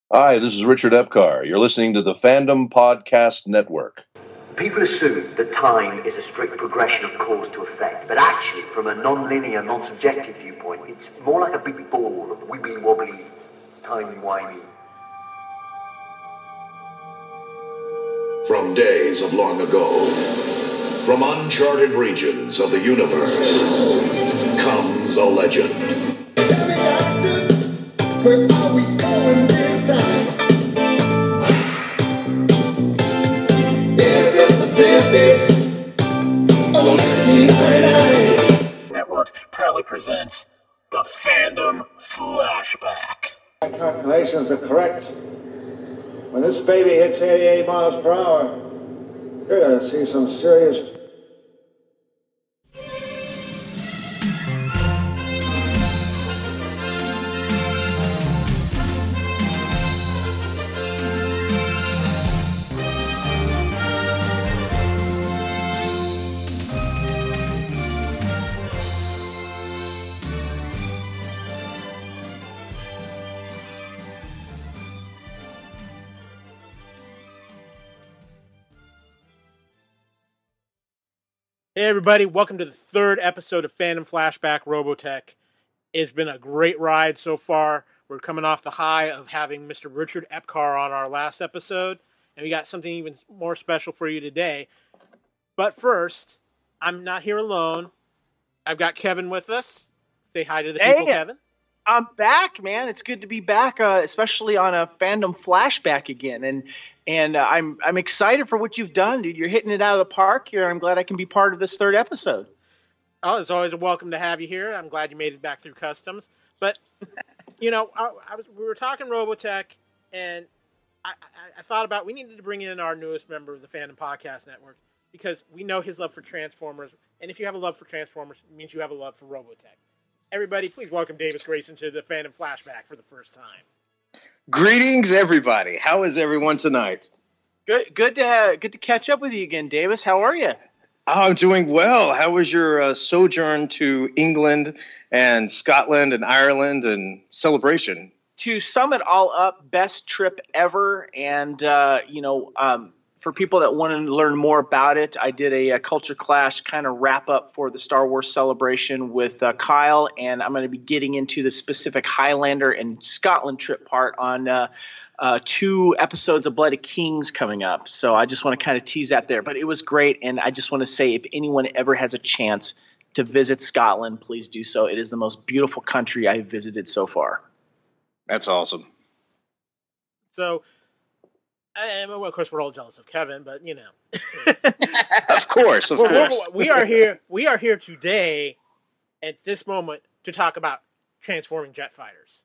Hi, this is Richard Epcar. You're listening to the Fandom Podcast Network. People assume that time is a strict progression of cause to effect, but actually, from a non-linear, non-subjective viewpoint, it's more like a big ball of wibbly-wobbly, timey-wimey. From days of long ago, from uncharted regions of the universe, comes a legend. Tell me, doctor, where are we going this time? Is this the 50s or 1999? Network proudly presents the Fandom Flashback. My calculations are correct. When this baby hits 88 miles per hour, you're going to see some serious... Hey everybody, welcome to the third episode of Fandom Flashback Robotech. It's been a great ride so far. We're coming off the high of having Mr. Richard Epcar on our last episode, and we got something even more special for you today. But first, I'm not here alone. I've got Kevin with us. Say hi to the people, Kevin. I'm back, man. It's good to be back, especially on a Fandom Flashback again. And I'm excited for what you've done, dude. You're hitting it out of the park here. I'm glad I can be part of this third episode. Oh, it's always a welcome to have you here. I'm glad you made it back through customs. But, you know, we were talking Robotech, and I thought about we needed to bring in our newest member of the Fandom Podcast Network because we know his love for Transformers. And if you have a love for Transformers, it means you have a love for Robotech. Everybody, please welcome Davis Grayson to the Fandom Flashback for the first time. Greetings, everybody. How is everyone tonight? Good to catch up with you again, Davis. How are you? I'm doing well. How was your sojourn to England and Scotland and Ireland and celebration? To sum it all up, best trip ever. And, for people that want to learn more about it, I did a Culture Clash kind of wrap up for the Star Wars celebration with Kyle, and I'm going to be getting into the specific Highlander and Scotland trip part on 2 episodes of Blood of Kings coming up. So I just want to kind of tease that there. But it was great, and I just want to say if anyone ever has a chance to visit Scotland, please do so. It is the most beautiful country I've visited so far. That's awesome. So... well, of course, we're all jealous of Kevin, but you know. Of course. We are here today, at this moment, to talk about transforming jet fighters.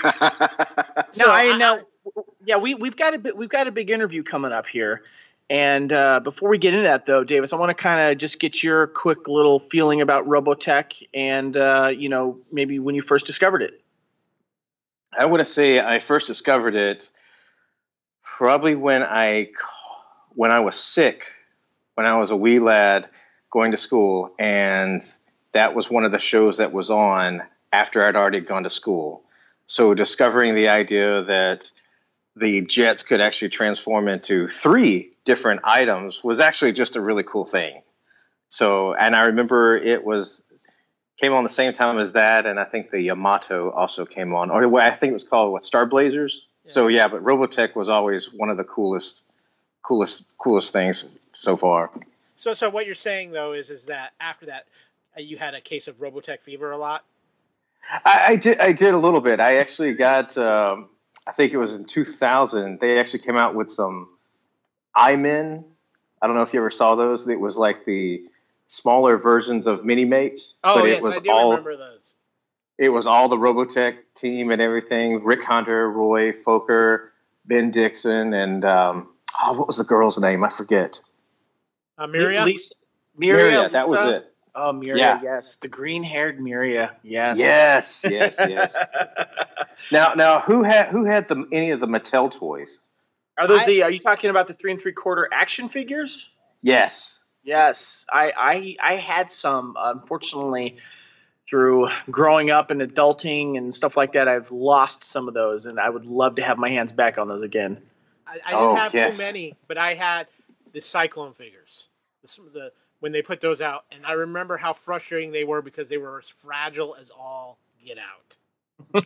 We've got a big interview coming up here, and before we get into that, though, Davis, I want to kind of just get your quick little feeling about Robotech, and maybe when you first discovered it. I want to say I first discovered it. Probably when I was sick, when I was a wee lad going to school, and that was one of the shows that was on after I'd already gone to school. So discovering the idea that the jets could actually transform into 3 different items was actually just a really cool thing. So, and I remember came on the same time as that, and I think the Yamato also came on, or I think it was called Star Blazers. So yeah, but Robotech was always one of the coolest things so far. So what you're saying though is that after that, you had a case of Robotech fever a lot. I did a little bit. I actually got, I think it was in 2000. They actually came out with some iMen. I don't know if you ever saw those. It was like the smaller versions of Mini-Mates. Oh but yes, it was I do remember those. It was all the Robotech team and everything. Rick Hunter, Roy Fokker, Ben Dixon, and what was the girl's name? I forget. Miria? Miria, that was it. Oh, Miria, yes. The green-haired Miria, yes. Yes. Now, who had any of the Mattel toys? Are you talking about the 3 3/4 action figures? Yes. Yes. I had some, unfortunately. through growing up and adulting and stuff like that, I've lost some of those, and I would love to have my hands back on those again. I didn't have too many, but I had the Cyclone figures. When they put those out, and I remember how frustrating they were because they were as fragile as all get out.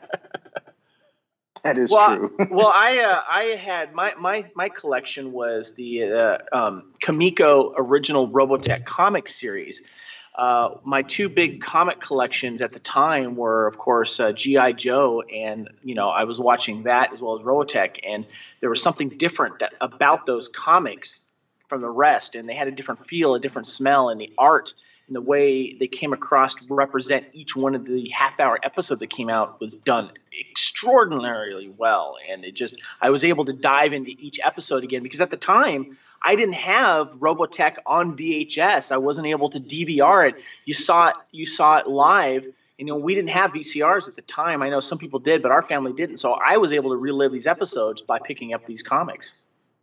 That is true. Well, I had my collection was the Kamiko original Robotech comic series. My two big comic collections at the time were, of course, G.I. Joe, and I was watching that as well as Robotech, and there was something different about those comics from the rest, and they had a different feel, a different smell, and the art and the way they came across to represent each one of the half-hour episodes that came out was done extraordinarily well, and I was able to dive into each episode again, because at the time I didn't have Robotech on VHS. I wasn't able to DVR it. You saw it live. We didn't have VCRs at the time. I know some people did, but our family didn't. So I was able to relive these episodes by picking up these comics.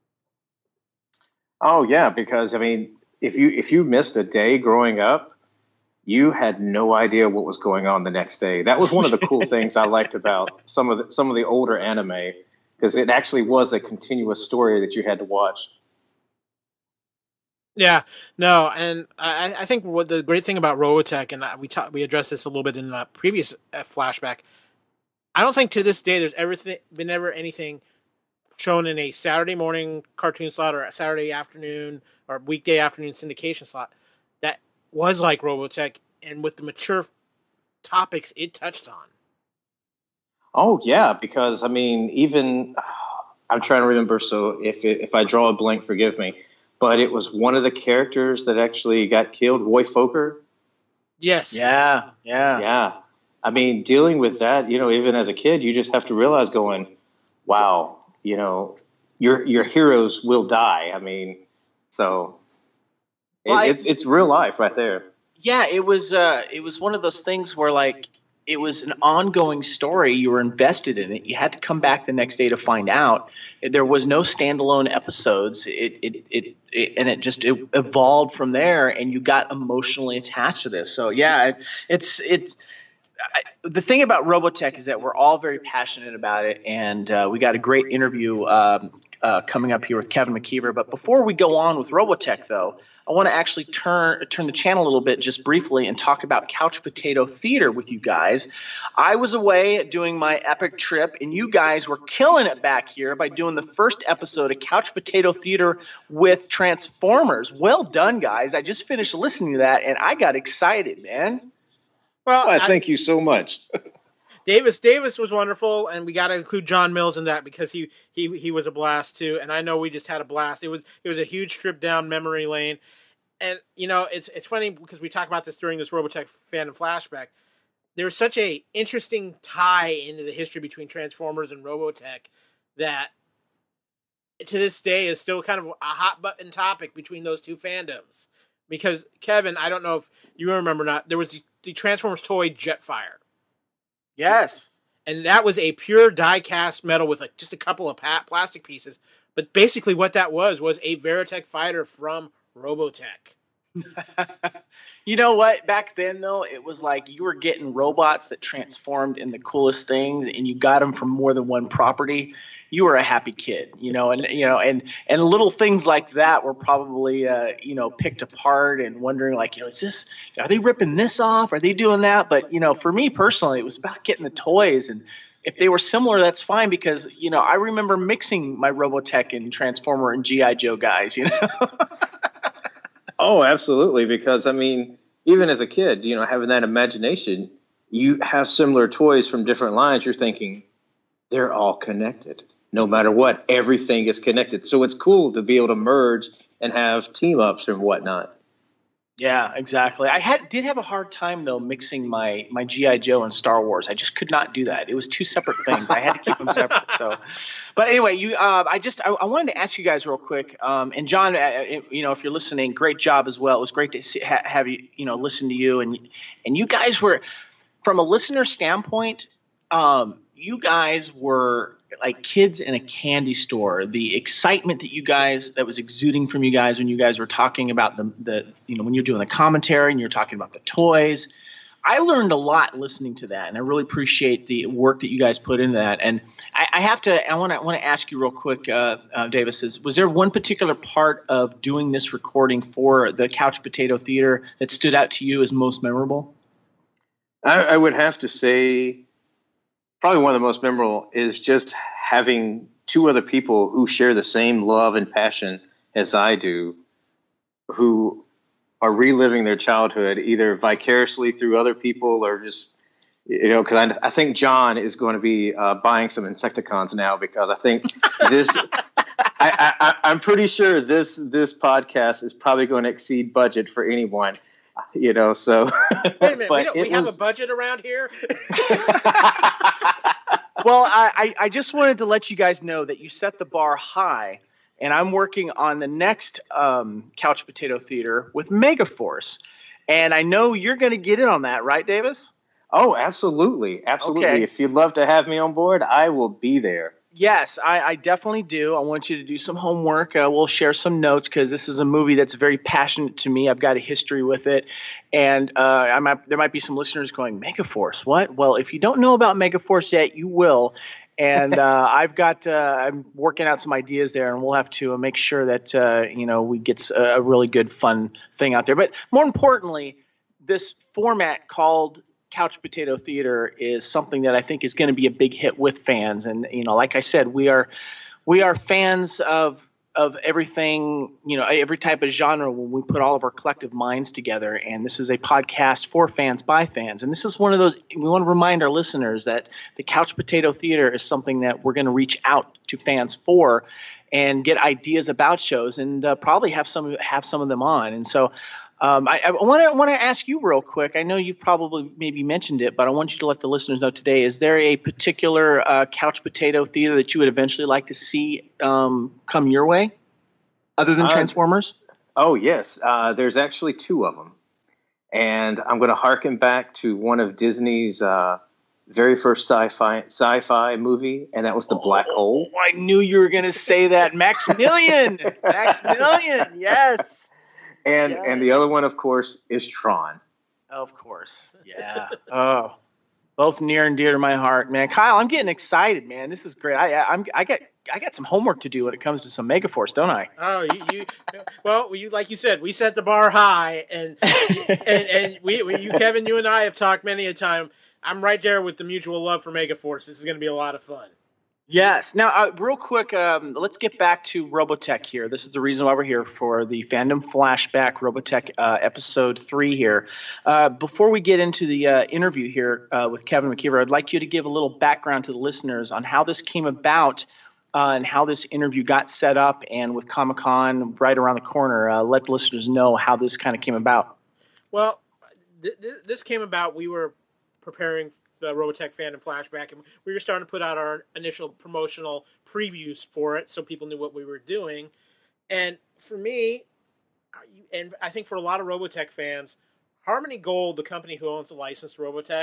Oh yeah, because if you missed a day growing up, you had no idea what was going on the next day. That was one of the cool things I liked about some of the older anime, because it actually was a continuous story that you had to watch. Yeah, no, and I think what the great thing about Robotech, and we addressed this a little bit in a previous flashback, I don't think to this day there's been ever anything shown in a Saturday morning cartoon slot or a Saturday afternoon or weekday afternoon syndication slot that was like Robotech and with the mature topics it touched on. Oh yeah, because even I'm trying to remember. So if I draw a blank, forgive me. But it was one of the characters that actually got killed, Roy Fokker. Yes. Yeah. Dealing with that, even as a kid, you just have to realize going, wow, your heroes will die. It's real life right there. Yeah, it was one of those things where it was an ongoing story. You were invested in it. You had to come back the next day to find out. There was no standalone episodes. It evolved from there, and you got emotionally attached to this. So yeah, the thing about Robotech is that we're all very passionate about it, and we got a great interview coming up here with Kevin McKeever. But before we go on with Robotech, though, I want to actually turn the channel a little bit just briefly and talk about Couch Potato Theater with you guys. I was away doing my epic trip, and you guys were killing it back here by doing the first episode of Couch Potato Theater with Transformers. Well done, guys. I just finished listening to that, and I got excited, man. Well, thank you so much. Davis was wonderful, and we got to include John Mills in that because he was a blast too. And I know we just had a blast. It was a huge trip down memory lane, and it's funny because we talk about this during this Robotech fandom flashback. There's such a interesting tie into the history between Transformers and Robotech that to this day is still kind of a hot button topic between those two fandoms. Because Kevin, I don't know if you remember or not, there was the Transformers toy Jetfire. Yes. And that was a pure die-cast metal with just a couple of plastic pieces. But basically what that was a Veritech fighter from Robotech. You know what? Back then, though, it was like you were getting robots that transformed in the coolest things, and you got them from more than one property. You were a happy kid, and little things like that were probably, picked apart and wondering are they ripping this off? Are they doing that? But, for me personally, it was about getting the toys, and if they were similar, that's fine because, I remember mixing my Robotech and Transformer and G.I. Joe guys, Oh, absolutely. Because even as a kid, having that imagination, you have similar toys from different lines. You're thinking they're all connected. No matter what, everything is connected. So it's cool to be able to merge and have team ups and whatnot. Yeah, exactly. I did have a hard time though mixing my G.I. Joe and Star Wars. I just could not do that. It was two separate things. I had to keep them separate. So, but anyway, I wanted to ask you guys real quick. And John, if you're listening, great job as well. It was great to have you, listen to you and you guys were, from a listener standpoint, you guys were like kids in a candy store. The excitement that was exuding from you guys when you guys were talking about the when you're doing the commentary and you're talking about the toys. I learned a lot listening to that, and I really appreciate the work that you guys put into that. And I want to ask you real quick, Davis, was there one particular part of doing this recording for the Couch Potato Theater that stood out to you as most memorable? I would have to say probably one of the most memorable is just having two other people who share the same love and passion as I do, who are reliving their childhood either vicariously through other people or just, because I think John is going to be buying some Insecticons now, because I think this, I'm pretty sure this podcast is probably going to exceed budget for anyone, so. Wait a minute, we have a budget around here? Well, I just wanted to let you guys know that you set the bar high, and I'm working on the next Couch Potato Theater with Megaforce, and I know you're going to get in on that, right, Davis? Oh, absolutely. Absolutely. Okay. If you'd love to have me on board, I will be there. Yes, I definitely do. I want you to do some homework. We'll share some notes because this is a movie that's very passionate to me. I've got a history with it. And there might be some listeners going, Megaforce, what? Well, if you don't know about Megaforce yet, you will. And I'm working out some ideas there, and we'll have to make sure that, we get a really good, fun thing out there. But more importantly, this format called Couch Potato Theater is something that I think is going to be a big hit with fans. And, like I said, we are fans of everything, every type of genre when we put all of our collective minds together. And this is a podcast for fans by fans. And this is one of those, we want to remind our listeners that the Couch Potato Theater is something that we're going to reach out to fans for and get ideas about shows and probably have some of them on. And so I want to ask you real quick. I know you've probably maybe mentioned it, but I want you to let the listeners know today. Is there a particular Couch Potato Theater that you would eventually like to see come your way, other than Transformers? Oh, yes. There's actually two of them. And I'm going to harken back to one of Disney's very first sci-fi movie, and that was The Black Hole. I knew you were going to say that. Maximilian! Maximilian, yes. And the other one, of course, is Tron. Of course. Yeah. Oh, both near and dear to my heart, man. Kyle, I'm getting excited, man. This is great. I got some homework to do when it comes to some Megaforce, don't I? Oh, you like you said, we set the bar high, and Kevin, you and I have talked many a time. I'm right there with the mutual love for Megaforce. This is going to be a lot of fun. Yes. Now, real quick, let's get back to Robotech here. This is the reason why we're here for the Fandom Flashback Robotech episode 3 here. Before we get into the interview here with Kevin McKeever, I'd like you to give a little background to the listeners on how this came about and how this interview got set up, and with Comic-Con right around the corner, let the listeners know how this kind of came about. Well, this came about, we were preparing the Robotech Fandom Flashback, and we were starting to put out our initial promotional previews for it so people knew what we were doing. And for me, and I think for a lot of Robotech fans, Harmony Gold, the company who owns the licensed Robotech,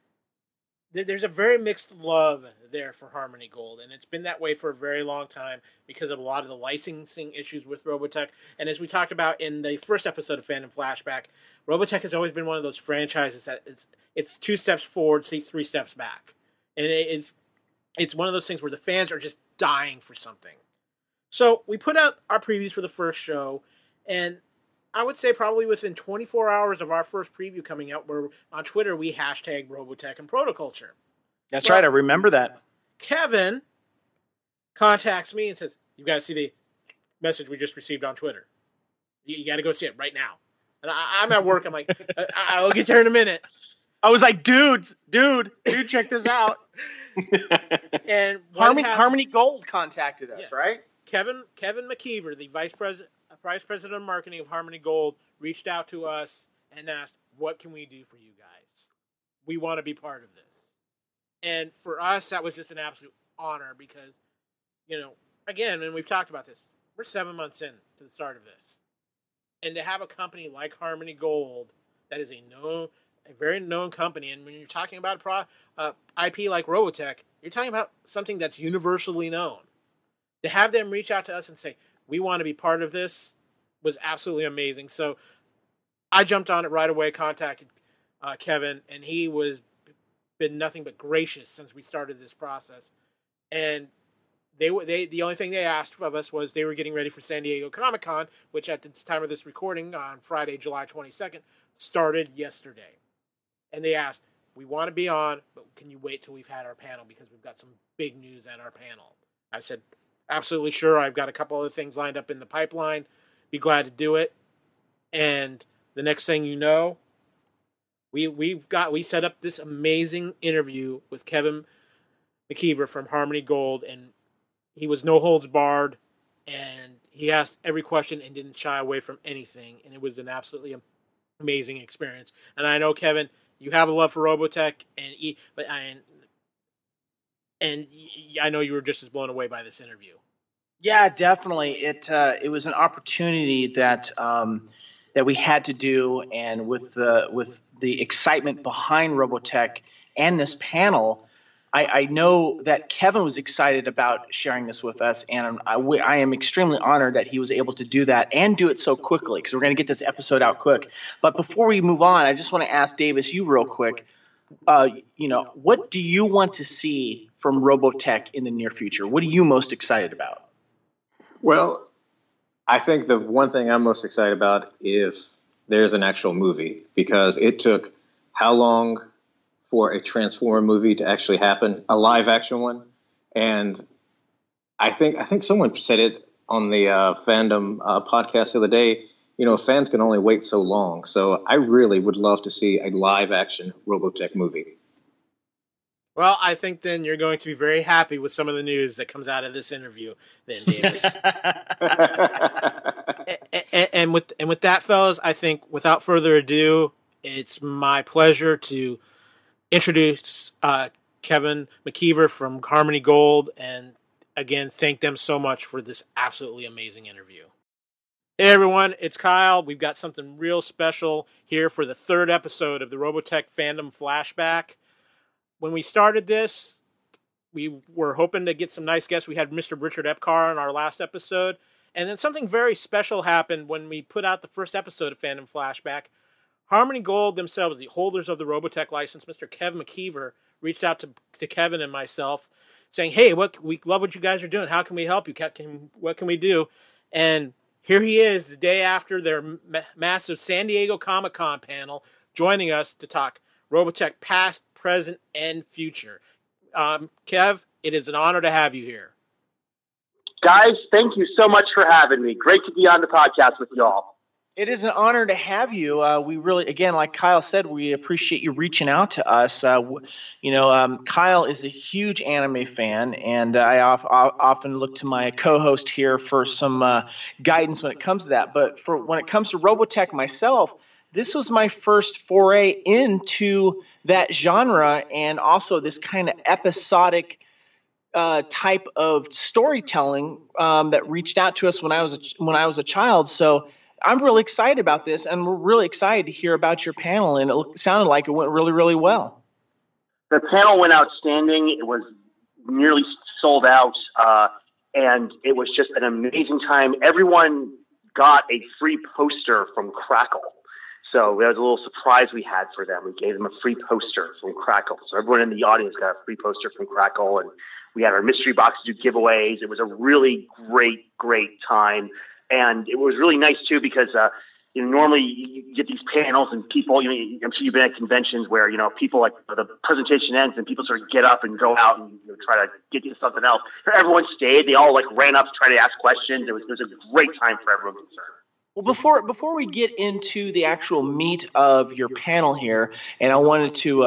there's a very mixed love there for Harmony Gold, and it's been that way for a very long time because of a lot of the licensing issues with Robotech. And as we talked about in the first episode of Fandom Flashback, Robotech has always been one of those franchises that it's 2 steps forward, 3 steps back. And it's one of those things where the fans are just dying for something. So we put out our previews for the first show, and I would say probably within 24 hours of our first preview coming out, where on Twitter we hashtag Robotech and Protoculture. That's right, I remember that. Kevin contacts me and says, "You got to see the message we just received on Twitter. You got to go see it right now." And I'm at work. I'm like, "I'll get there in a minute." I was like, dude, check this out. And Harmony Gold contacted us, right? Kevin McKeever, the vice president of marketing of Harmony Gold, reached out to us and asked, "What can we do for you guys? We want to be part of this." And for us, that was just an absolute honor because, again, and we've talked about this, we're 7 months in to the start of this. And to have a company like Harmony Gold that is a very known company, and when you're talking about IP like Robotech, you're talking about something that's universally known. To have them reach out to us and say, "We want to be part of this," was absolutely amazing. So I jumped on it right away, contacted Kevin, and he was been nothing but gracious since we started this process. And the only thing they asked of us was they were getting ready for San Diego Comic-Con, which at the time of this recording on Friday, July 22nd, started yesterday. And they asked, we want to be on, but can you wait till we've had our panel because we've got some big news at our panel. I said, absolutely sure. I've got a couple other things lined up in the pipeline. Be glad to do it. And the next thing you know, we set up this amazing interview with Kevin McKeever from Harmony Gold, and he was no holds barred, and he asked every question and didn't shy away from anything, and it was an absolutely amazing experience. And I know, Kevin, you have a love for Robotech, and I know you were just as blown away by this interview. Yeah, definitely. It was an opportunity that we had to do, and with the excitement behind Robotech and this panel, I know that Kevin was excited about sharing this with us, and I am extremely honored that he was able to do that and do it so quickly, because we're going to get this episode out quick. But before we move on, I just want to ask Davis, you real quick, what do you want to see from Robotech in the near future? What are you most excited about? Well, I think the one thing I'm most excited about is there's an actual movie, because it took how long for a Transformer movie to actually happen, a live action one. And I think someone said it on the Fandom podcast the other day, fans can only wait so long. So I really would love to see a live action Robotech movie. Well, I think then you're going to be very happy with some of the news that comes out of this interview, then, Davis. and with that, fellas, I think without further ado, it's my pleasure to introduce Kevin McKeever from Harmony Gold, and again, thank them so much for this absolutely amazing interview. Hey everyone, it's Kyle. We've got something real special here for the third episode of the Robotech Fandom Flashback. When we started this, we were hoping to get some nice guests. We had Mr. Richard Epcar on our last episode. And then something very special happened when we put out the first episode of Fandom Flashback. Harmony Gold themselves, the holders of the Robotech license, Mr. Kevin McKeever, reached out to Kevin and myself saying, hey, we love what you guys are doing. How can we help you? What can we do? And here he is the day after their massive San Diego Comic-Con panel, joining us to talk Robotech past, present, and future. Kev, it is an honor to have you here. Guys, thank you so much for having me. Great to be on the podcast with y'all. It is an honor to have you. We really, again, like Kyle said, we appreciate you reaching out to us. Kyle is a huge anime fan, and I often look to my co-host here for some guidance when it comes to that. But when it comes to Robotech myself, this was my first foray into that genre, and also this kind of episodic type of storytelling that reached out to us when I was a child. So I'm really excited about this, and we're really excited to hear about your panel, and it sounded like it went really, really well. The panel went outstanding. It was nearly sold out, and it was just an amazing time. Everyone got a free poster from Crackle. So that was a little surprise we had for them. We gave them a free poster from Crackle. So everyone in the audience got a free poster from Crackle, and we had our mystery boxes do giveaways. It was a really great time. And it was really nice too, because normally you get these panels and people, I'm sure you've been at conventions where, people like the presentation ends and people sort of get up and go out and try to get to something else. Everyone stayed. They all ran up to try to ask questions. It was a great time for everyone concerned. Well, before we get into the actual meat of your panel here, and I wanted to,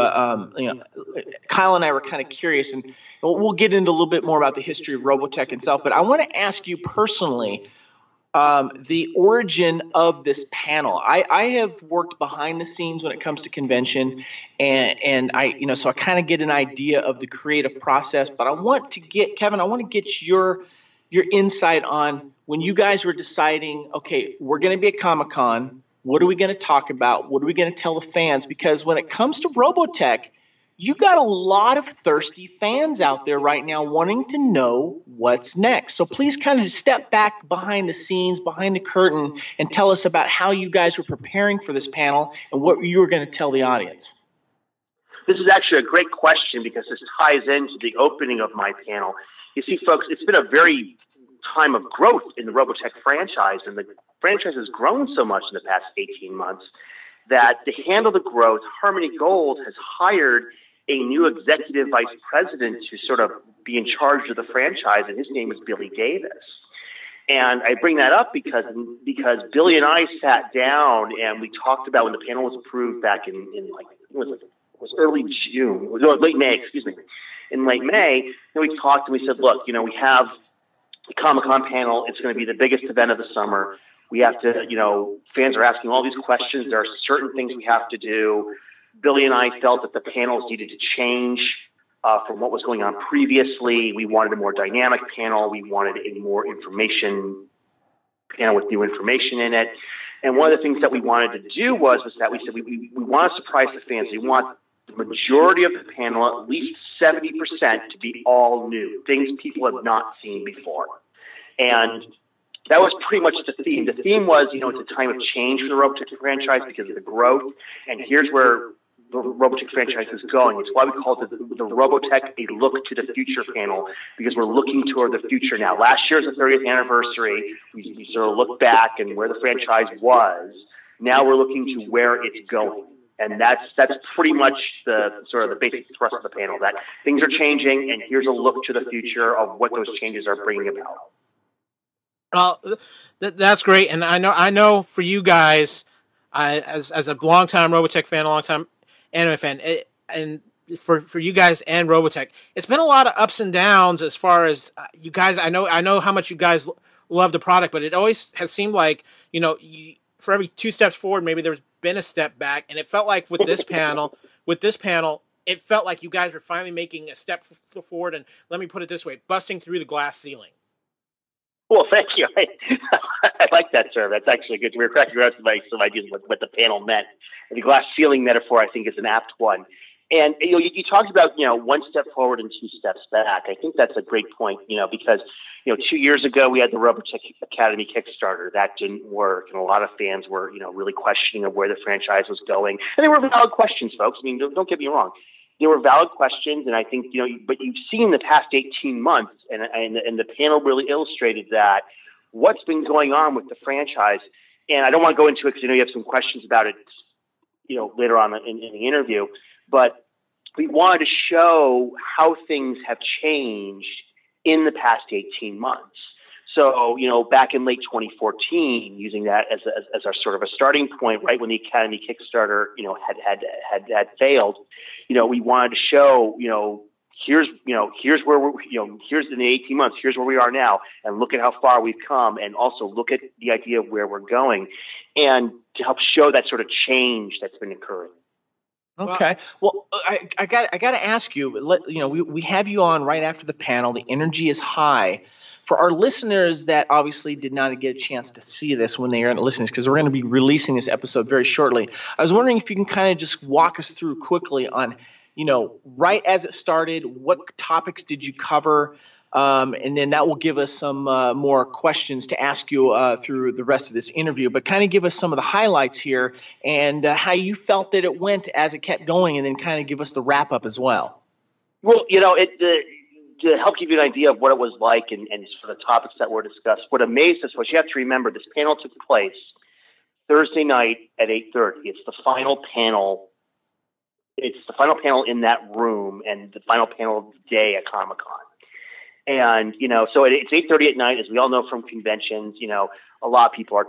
Kyle and I were kind of curious, and we'll get into a little bit more about the history of Robotech itself, but I want to ask you personally, the origin of this panel. I have worked behind the scenes when it comes to convention, and so I kind of get an idea of the creative process, but I want to get, Kevin, your insight on when you guys were deciding, okay, we're going to be at Comic-Con, what are we going to talk about? What are we going to tell the fans? Because when it comes to Robotech, you got a lot of thirsty fans out there right now wanting to know what's next. So please kind of step back behind the scenes, behind the curtain, and tell us about how you guys were preparing for this panel and what you were going to tell the audience. This is actually a great question because this ties into the opening of my panel. You see, folks, it's been a very time of growth in the Robotech franchise, and the franchise has grown so much in the past 18 months that to handle the growth, Harmony Gold has hired a new executive vice president to sort of be in charge of the franchise, and his name is Billy Davis. And I bring that up because Billy and I sat down and we talked about when the panel was approved back in like, it was early June, late May, excuse me. In late May, and we talked and we said, look, you know, we have the Comic-Con panel. It's going to be the biggest event of the summer. We have to, you know, fans are asking all these questions. There are certain things we have to do. Billy and I felt that the panels needed to change from what was going on previously. We wanted a more dynamic panel. We wanted a more information panel with new information in it. And one of the things that we wanted to do was that we said we want to surprise the fans. We want the majority of the panel, at least 70%, to be all new, things people have not seen before. And that was pretty much the theme. The theme was, you know, it's a time of change for the Robotech franchise because of the growth, and here's where the Robotech franchise is going. It's why we call it the Robotech A Look to the Future panel, because we're looking toward the future now. Last year is the 30th anniversary. We sort of look back and where the franchise was. Now we're looking to where it's going. And that's pretty much the sort of the basic thrust of the panel, that things are changing, and here's a look to the future of what those changes are bringing about. Well, that's great, and I know for you guys, as a longtime Robotech fan, a longtime anime fan, and for you guys and Robotech, it's been a lot of ups and downs as far as you guys. I know how much you guys love the product, but it always has seemed like, you know, for every 2 steps forward, maybe there's been a step back, and it felt like with this panel, it felt like you guys were finally making a step forward, and let me put it this way, busting through the glass ceiling. Well, thank you. I like that term. That's actually good. We were cracking around some ideas of what the panel meant. And the glass ceiling metaphor, I think, is an apt one. And you know, you talked about, you know, 1 step forward and 2 steps back. I think that's a great point, you know, because, you know, 2 years ago we had the Robotech Academy Kickstarter. That didn't work, and a lot of fans were, you know, really questioning of where the franchise was going. And they were valid questions, folks. I mean, don't get me wrong. They were valid questions, and I think, you know, but you've seen the past 18 months, and the panel really illustrated that, what's been going on with the franchise. And I don't want to go into it because I know you have some questions about it, you know, later on in the interview. But we wanted to show how things have changed in the past 18 months. So, you know, back in late 2014, using that as our sort of a starting point, right when the Academy Kickstarter, you know, had failed, you know, we wanted to show, here's where we're, here's in the 18 months, here's where we are now, and look at how far we've come, and also look at the idea of where we're going, and to help show that sort of change that's been occurring. Okay. Well, I got to ask you. We have you on right after the panel. The energy is high. For our listeners that obviously did not get a chance to see this when they are listening, because we're going to be releasing this episode very shortly, I was wondering if you can kind of just walk us through quickly on, right as it started, what topics did you cover? And then that will give us some more questions to ask you through the rest of this interview. But kind of give us some of the highlights here and how you felt that it went as it kept going, and then kind of give us the wrap up as well. Well, to help give you an idea of what it was like and sort of the topics that were discussed, what amazed us was, you have to remember, this panel took place Thursday night at 8:30. It's the final panel. It's the final panel in that room and the final panel of the day at Comic-Con. And, so it's 8:30 at night, as we all know from conventions. A lot of people are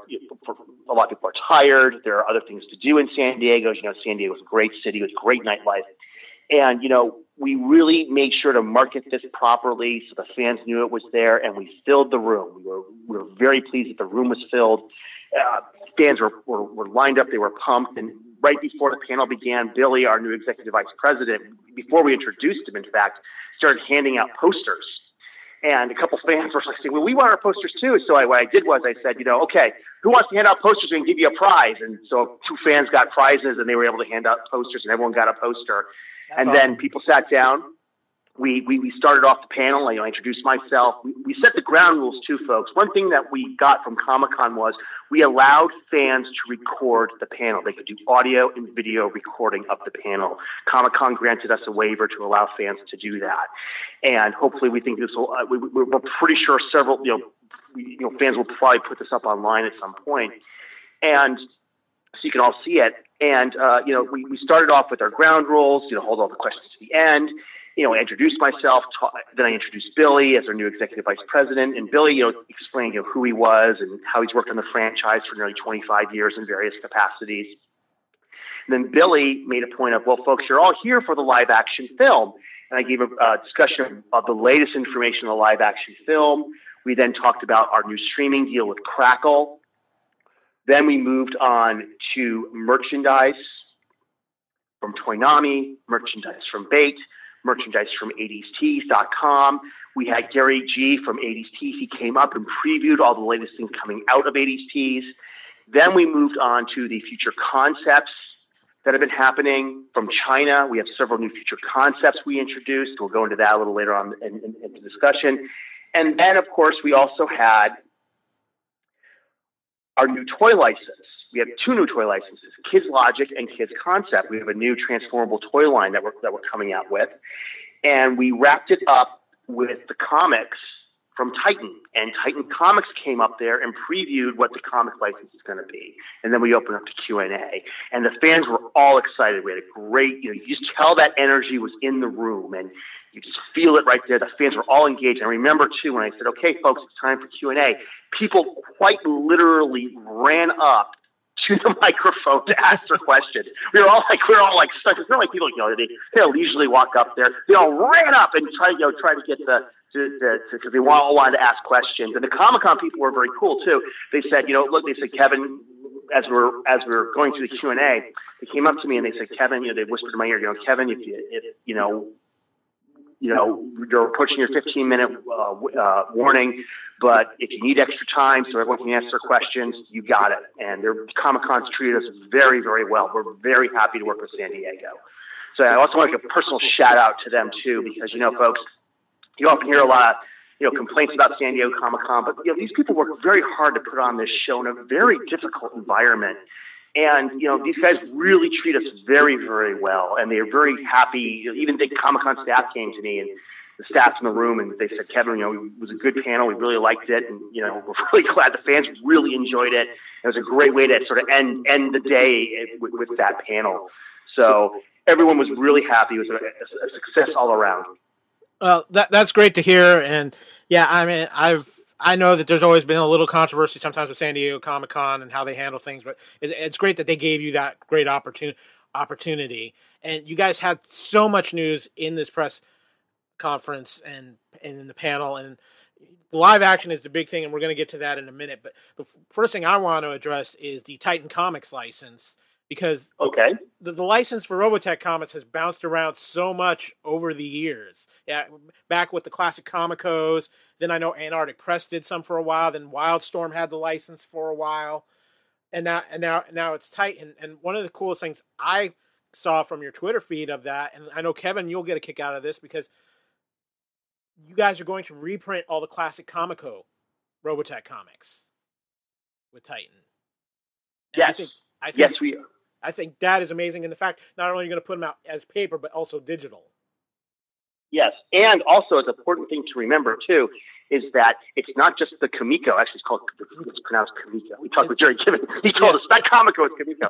tired. There are other things to do in San Diego. San Diego is a great city with great nightlife. And, we really made sure to market this properly so the fans knew it was there, and we filled the room. We were very pleased that the room was filled. Fans were lined up. They were pumped. And right before the panel began, Billy, our new executive vice president, before we introduced him, in fact, started handing out posters. And a couple fans were saying, well, we want our posters too. So what I did was I said, okay, who wants to hand out posters and give you a prize? And so 2 fans got prizes, and they were able to hand out posters, and everyone got a poster. and then people sat down. We started off the panel. I introduced myself. We set the ground rules too, folks. One thing that we got from Comic-Con was we allowed fans to record the panel. They could do audio and video recording of the panel. Comic-Con granted us a waiver to allow fans to do that, and hopefully, we think this will. We're pretty sure several fans will probably put this up online at some point, and so you can all see it. And we started off with our ground rules. Hold all the questions to the end. I introduced myself, then I introduced Billy as our new executive vice president, and Billy, explained, who he was and how he's worked on the franchise for nearly 25 years in various capacities. And then Billy made a point of, well, folks, you're all here for the live action film. And I gave a discussion of the latest information on the live action film. We then talked about our new streaming deal with Crackle. Then we moved on to merchandise from Toynami, merchandise from Bait, merchandise from 80stees.com. We had Gary G from 80s Tees. He came up and previewed all the latest things coming out of 80s Tees. Then we moved on to the future concepts that have been happening from China. We have several new future concepts we introduced. We'll go into that a little later on in the discussion. And then, of course, we also had our new toy license. We have two new toy licenses, Kids Logic and Kids Concept. We have a new transformable toy line that we're coming out with. And we wrapped it up with the comics from Titan. And Titan Comics came up there and previewed what the comic license is going to be. And then we opened up to Q&A. And the fans were all excited. We had a great, you just tell that energy was in the room. And you just feel it right there. The fans were all engaged. And I remember, too, when I said, okay, folks, it's time for Q&A, people quite literally ran up to the microphone to ask their questions. We were all like stuck. It's not like people, they'll usually walk up there. They all ran up and try to get because they all wanted to ask questions. And the Comic-Con people were very cool too. They said, they said, Kevin, as we were going through the Q&A, they came up to me and they said, Kevin, they whispered in my ear, Kevin, if you're approaching your 15-minute warning, but if you need extra time so everyone can answer their questions, you got it. And Comic-Con's treated us very, very well. We're very happy to work with San Diego. So I also want to give a personal shout-out to them, too, because, folks, you often hear a lot of complaints about San Diego Comic-Con, but these people work very hard to put on this show in a very difficult environment. And, these guys really treat us very, very well, and they're very happy. Even the Comic-Con staff came to me, and the staff in the room, and they said, Kevin, it was a good panel. We really liked it, and, we're really glad the fans really enjoyed it. It was a great way to sort of end the day with that panel. So everyone was really happy. It was a success all around. Well, that's great to hear, and, yeah, I mean, I know that there's always been a little controversy sometimes with San Diego Comic-Con and how they handle things, but it's great that they gave you that great opportunity. And you guys had so much news in this press conference and in the panel, and live action is the big thing, and we're going to get to that in a minute. But the first thing I want to address is the Titan Comics license, because the license for Robotech Comics has bounced around so much over the years. Yeah, back with the classic Comicos, then I know Antarctic Press did some for a while, then Wildstorm had the license for a while, and now it's Titan. And one of the coolest things I saw from your Twitter feed of that, and I know, Kevin, you'll get a kick out of this, because you guys are going to reprint all the classic Comico Robotech comics with Titan. And yes. Yes, we are. I think that is amazing. And the fact, not only are you going to put them out as paper, but also digital. Yes. And also, it's an important thing to remember, too, is that it's not just the Comico. Actually, it's pronounced Comico. We talked with Jerry Gibbons. He told us that Comico is Comico.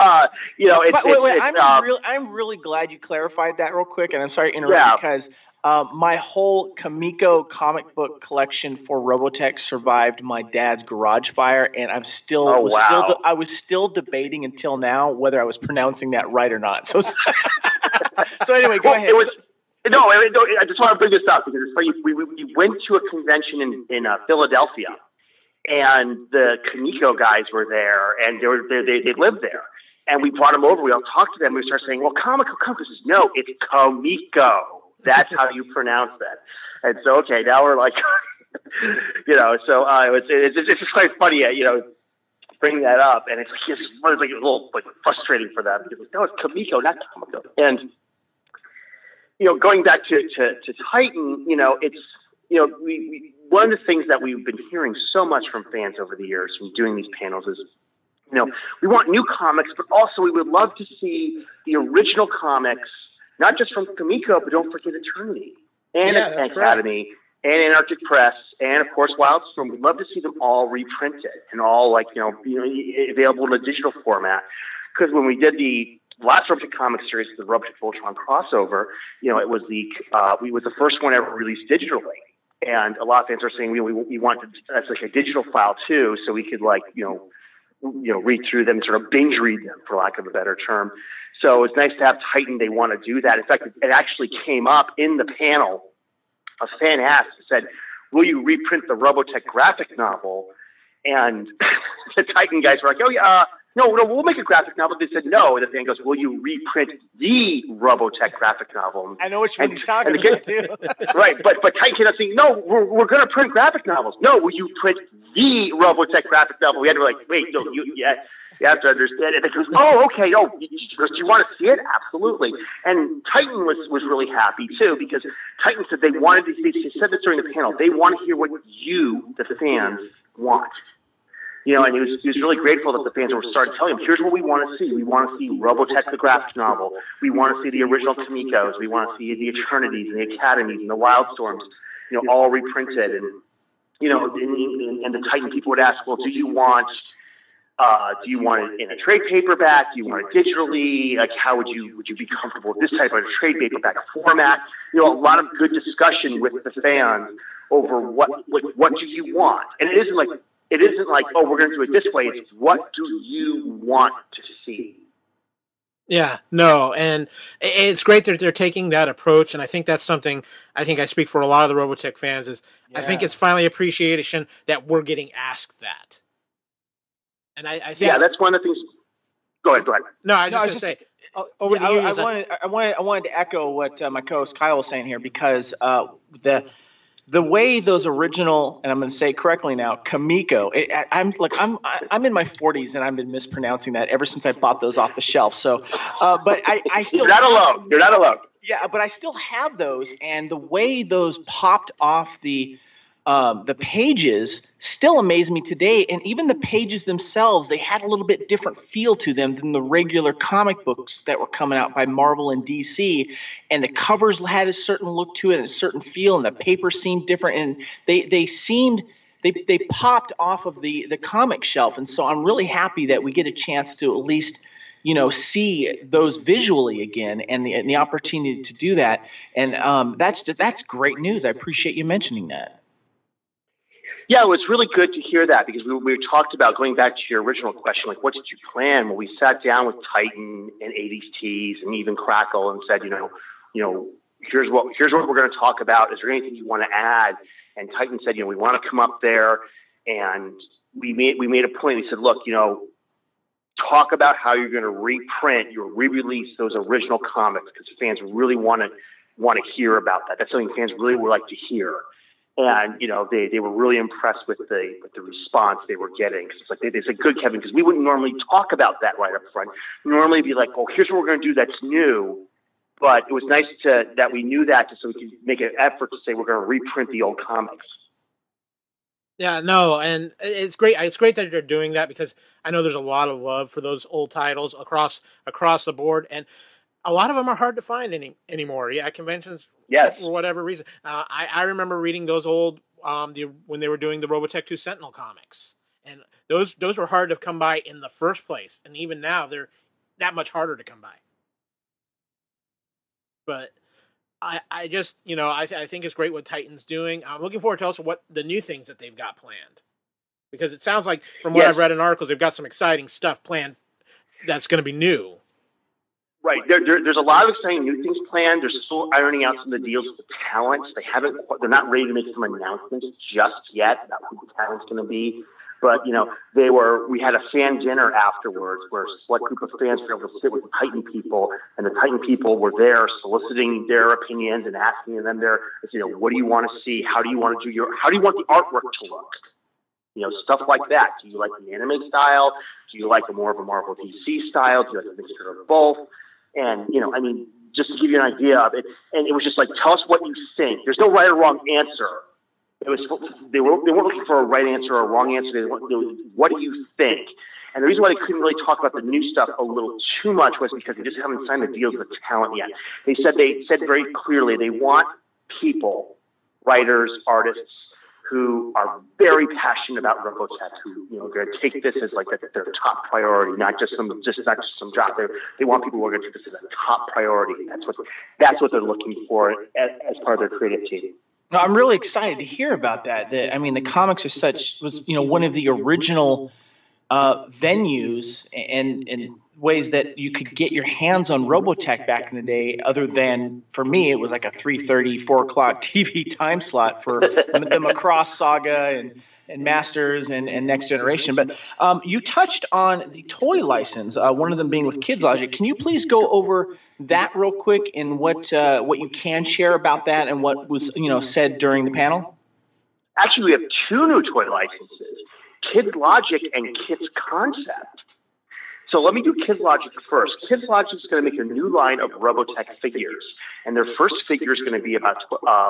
I'm really glad you clarified that real quick. And I'm sorry to interrupt because my whole Comico comic book collection for Robotech survived my dad's garage fire, and I was still debating until now whether I was pronouncing that right or not. So anyway, go ahead. I just want to bring this up because it's funny. We went to a convention in Philadelphia, and the Comico guys were there, and they lived there. And we brought them over. We all talked to them. We started saying, "Well, Comico." No, it's Comico. That's how you pronounce that. And so, okay, now we're like, it's just quite funny, bringing that up. And it's like a little frustrating for them because no, it's Comico, not Comico. And going back to Titan, it's, we one of the things that we've been hearing so much from fans over the years from doing these panels is, we want new comics, but also we would love to see the original comics, not just from Comico, but don't forget Eternity and Academy and Antarctic Press and, of course, Wildstorm. We'd love to see them all reprinted and all, available in a digital format. Because when we did the last Robotech comic series, the Robotech Voltron crossover, it was we was the first one ever released digitally. And a lot of fans are saying we wanted that's like a digital file too, so we could read through them, sort of binge read them, for lack of a better term. So it's nice to have Titan. They want to do that. In fact, it actually came up in the panel. A fan asked, said, "Will you reprint the Robotech graphic novel?" And the Titan guys were like, "Oh yeah, no, we'll make a graphic novel." They said no. And the fan goes, "Will you reprint the Robotech graphic novel?" I know which one he's talking about too. Right, but Titan came up saying, "No, we're going to print graphic novels." "No, will you print the Robotech graphic novel?" We had to be like, "Wait, no, you have to understand it." And it goes, "Oh, okay, do you want to see it?" Absolutely. And Titan was really happy too, because Titan said they said this during the panel, they want to hear what you, the fans, want. And he was really grateful that the fans were starting to tell him, here's what we want to see. We want to see Robotech the graphic novel. We want to see the original Kamikos. We want to see the Eternities and the Academies and the Wildstorms, all reprinted. And, and the Titan people would ask, well, do you want it in a trade paperback? Do you want it digitally? Like, how would you be comfortable with this type of trade paperback format? A lot of good discussion with the fans over what do you want? And it isn't like, oh, we're going to do it this way. It's what do you want to see? Yeah, no, and it's great that they're taking that approach, and I think that's something, I think I speak for a lot of the Robotech fans, is I think it's finally appreciation that we're getting asked that. And I think... Yeah, that's one of the things... Go ahead. No, I was just going to say, over the years... I wanted to echo what my co-host Kyle was saying here, because the way those original, and I'm going to say it correctly now, Comico. I'm in my 40s and I've been mispronouncing that ever since I bought those off the shelf. So, but I still You're not alone. Yeah, but I still have those, and the way those popped off the pages still amaze me today. And even the pages themselves, they had a little bit different feel to them than the regular comic books that were coming out by Marvel and DC. And the covers had a certain look to it and a certain feel, and the paper seemed different. And they popped off of the comic shelf. And so I'm really happy that we get a chance to at least see those visually again, and the opportunity to do that. And that's great news. I appreciate you mentioning that. Yeah, it was really good to hear that, because we talked about, going back to your original question, like, what did you plan? Well, we sat down with Titan and 80s Tees and even Crackle and said, here's what we're going to talk about. Is there anything you want to add? And Titan said, we want to come up there, and we made a point. We said, look, talk about how you're going to reprint, re-release those original comics, because fans really want to hear about that. That's something fans really would like to hear. And, they were really impressed with the response they were getting. Cause it's like, they said, good, Kevin, because we wouldn't normally talk about that right up front. Normally be like, oh, here's what we're going to do that's new. But it was nice that we knew that, so we could make an effort to say we're going to reprint the old comics. Yeah, no, and it's great. It's great that they're doing that, because I know there's a lot of love for those old titles across the board, and a lot of them are hard to find anymore. Yeah, conventions. Yes. For whatever reason. I remember reading those old, when they were doing the Robotech 2 Sentinel comics. And those were hard to come by in the first place. And even now, they're that much harder to come by. But I just, I think it's great what Titan's doing. I'm looking forward to also what the new things that they've got planned. Because it sounds like, from what I've read in articles, they've got some exciting stuff planned that's going to be new. Right. There's a lot of exciting new things planned. They're still ironing out some of the deals with the talent. They're not ready to make some announcements just yet about who the talent's going to be. But, we had a fan dinner afterwards where a select group of fans were able to sit with the Titan people, and the Titan people were there soliciting their opinions and asking them what do you want to see? How do you want the artwork to look? Stuff like that. Do you like the anime style? Do you like more of a Marvel DC style? Do you like a mixture of both? And, just to give you an idea of it. And it was just like, tell us what you think. There's no right or wrong answer. They weren't looking for a right answer or a wrong answer. They was, what do you think? And the reason why they couldn't really talk about the new stuff a little too much was because they just haven't signed the deals with talent yet. They said very clearly they want people, writers, artists, who are very passionate about Robotech, who are going to take this as like their top priority, not just some job. They want people who are going to take this as a top priority. That's what they're looking for as part of their creative team. No, I'm really excited to hear about that. The comics was one of the original venues and ways that you could get your hands on Robotech back in the day, other than, for me, it was like a 3:30, 4 o'clock TV time slot for the Macross Saga and Masters and Next Generation. But you touched on the toy license, one of them being with Kids Logic. Can you please go over that real quick and what you can share about that and what was said during the panel? Actually, we have two new toy licenses, Kids Logic and Kids Concept. So let me do Kids Logic first. Kids Logic is going to make a new line of Robotech figures, and their first figure is going to be about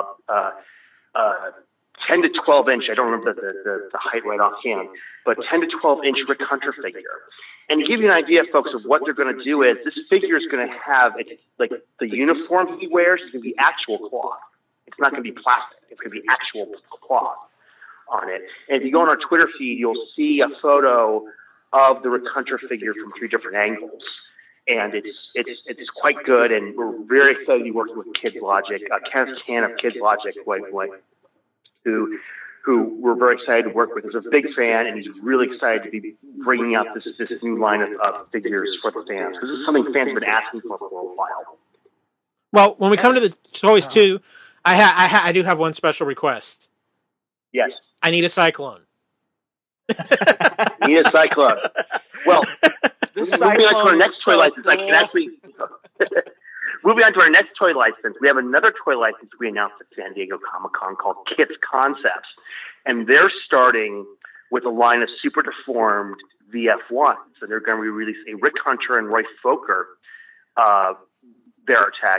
10 to 12 inch. I don't remember the height right offhand, but 10 to 12 inch Rick Hunter figure. And to give you an idea, folks, of what they're going to do is this figure is going to have like the uniform he wears is going to be actual cloth. It's not going to be plastic. It's going to be actual cloth on it. And if you go on our Twitter feed, you'll see a photo of the Rick Hunter figure from 3 different angles. And it's quite good, and we're very excited to be working with Kids Logic. Kenneth Can of Kids Logic, who we're very excited to work with. He's a big fan, and he's really excited to be bringing out this new line of figures for the fans. This is something fans have been asking for a while. Well, when we come to the toys too, I do have one special request. Yes. I need a Cyclone. Need a Cyclone. Well, moving on to our next toy license, I can actually... Moving on to our next toy license, we have another toy license we announced at San Diego Comic-Con called Kids Concepts. And they're starting with a line of super deformed VF1s. And they're going to release a Rick Hunter and Roy Fokker Veritech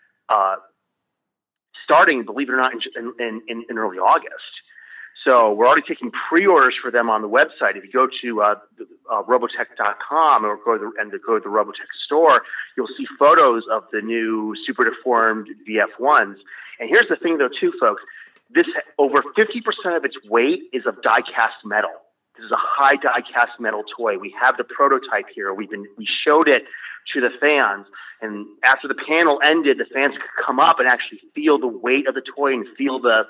starting, believe it or not, in early August. So we're already taking pre-orders for them on the website. If you go to Robotech.com or go to the Robotech store, you'll see photos of the new super deformed VF1s. And here's the thing, though, too, folks. This over 50% of its weight is of die-cast metal. This is a high die-cast metal toy. We have the prototype here. We showed it to the fans, and after the panel ended, the fans could come up and actually feel the weight of the toy and feel the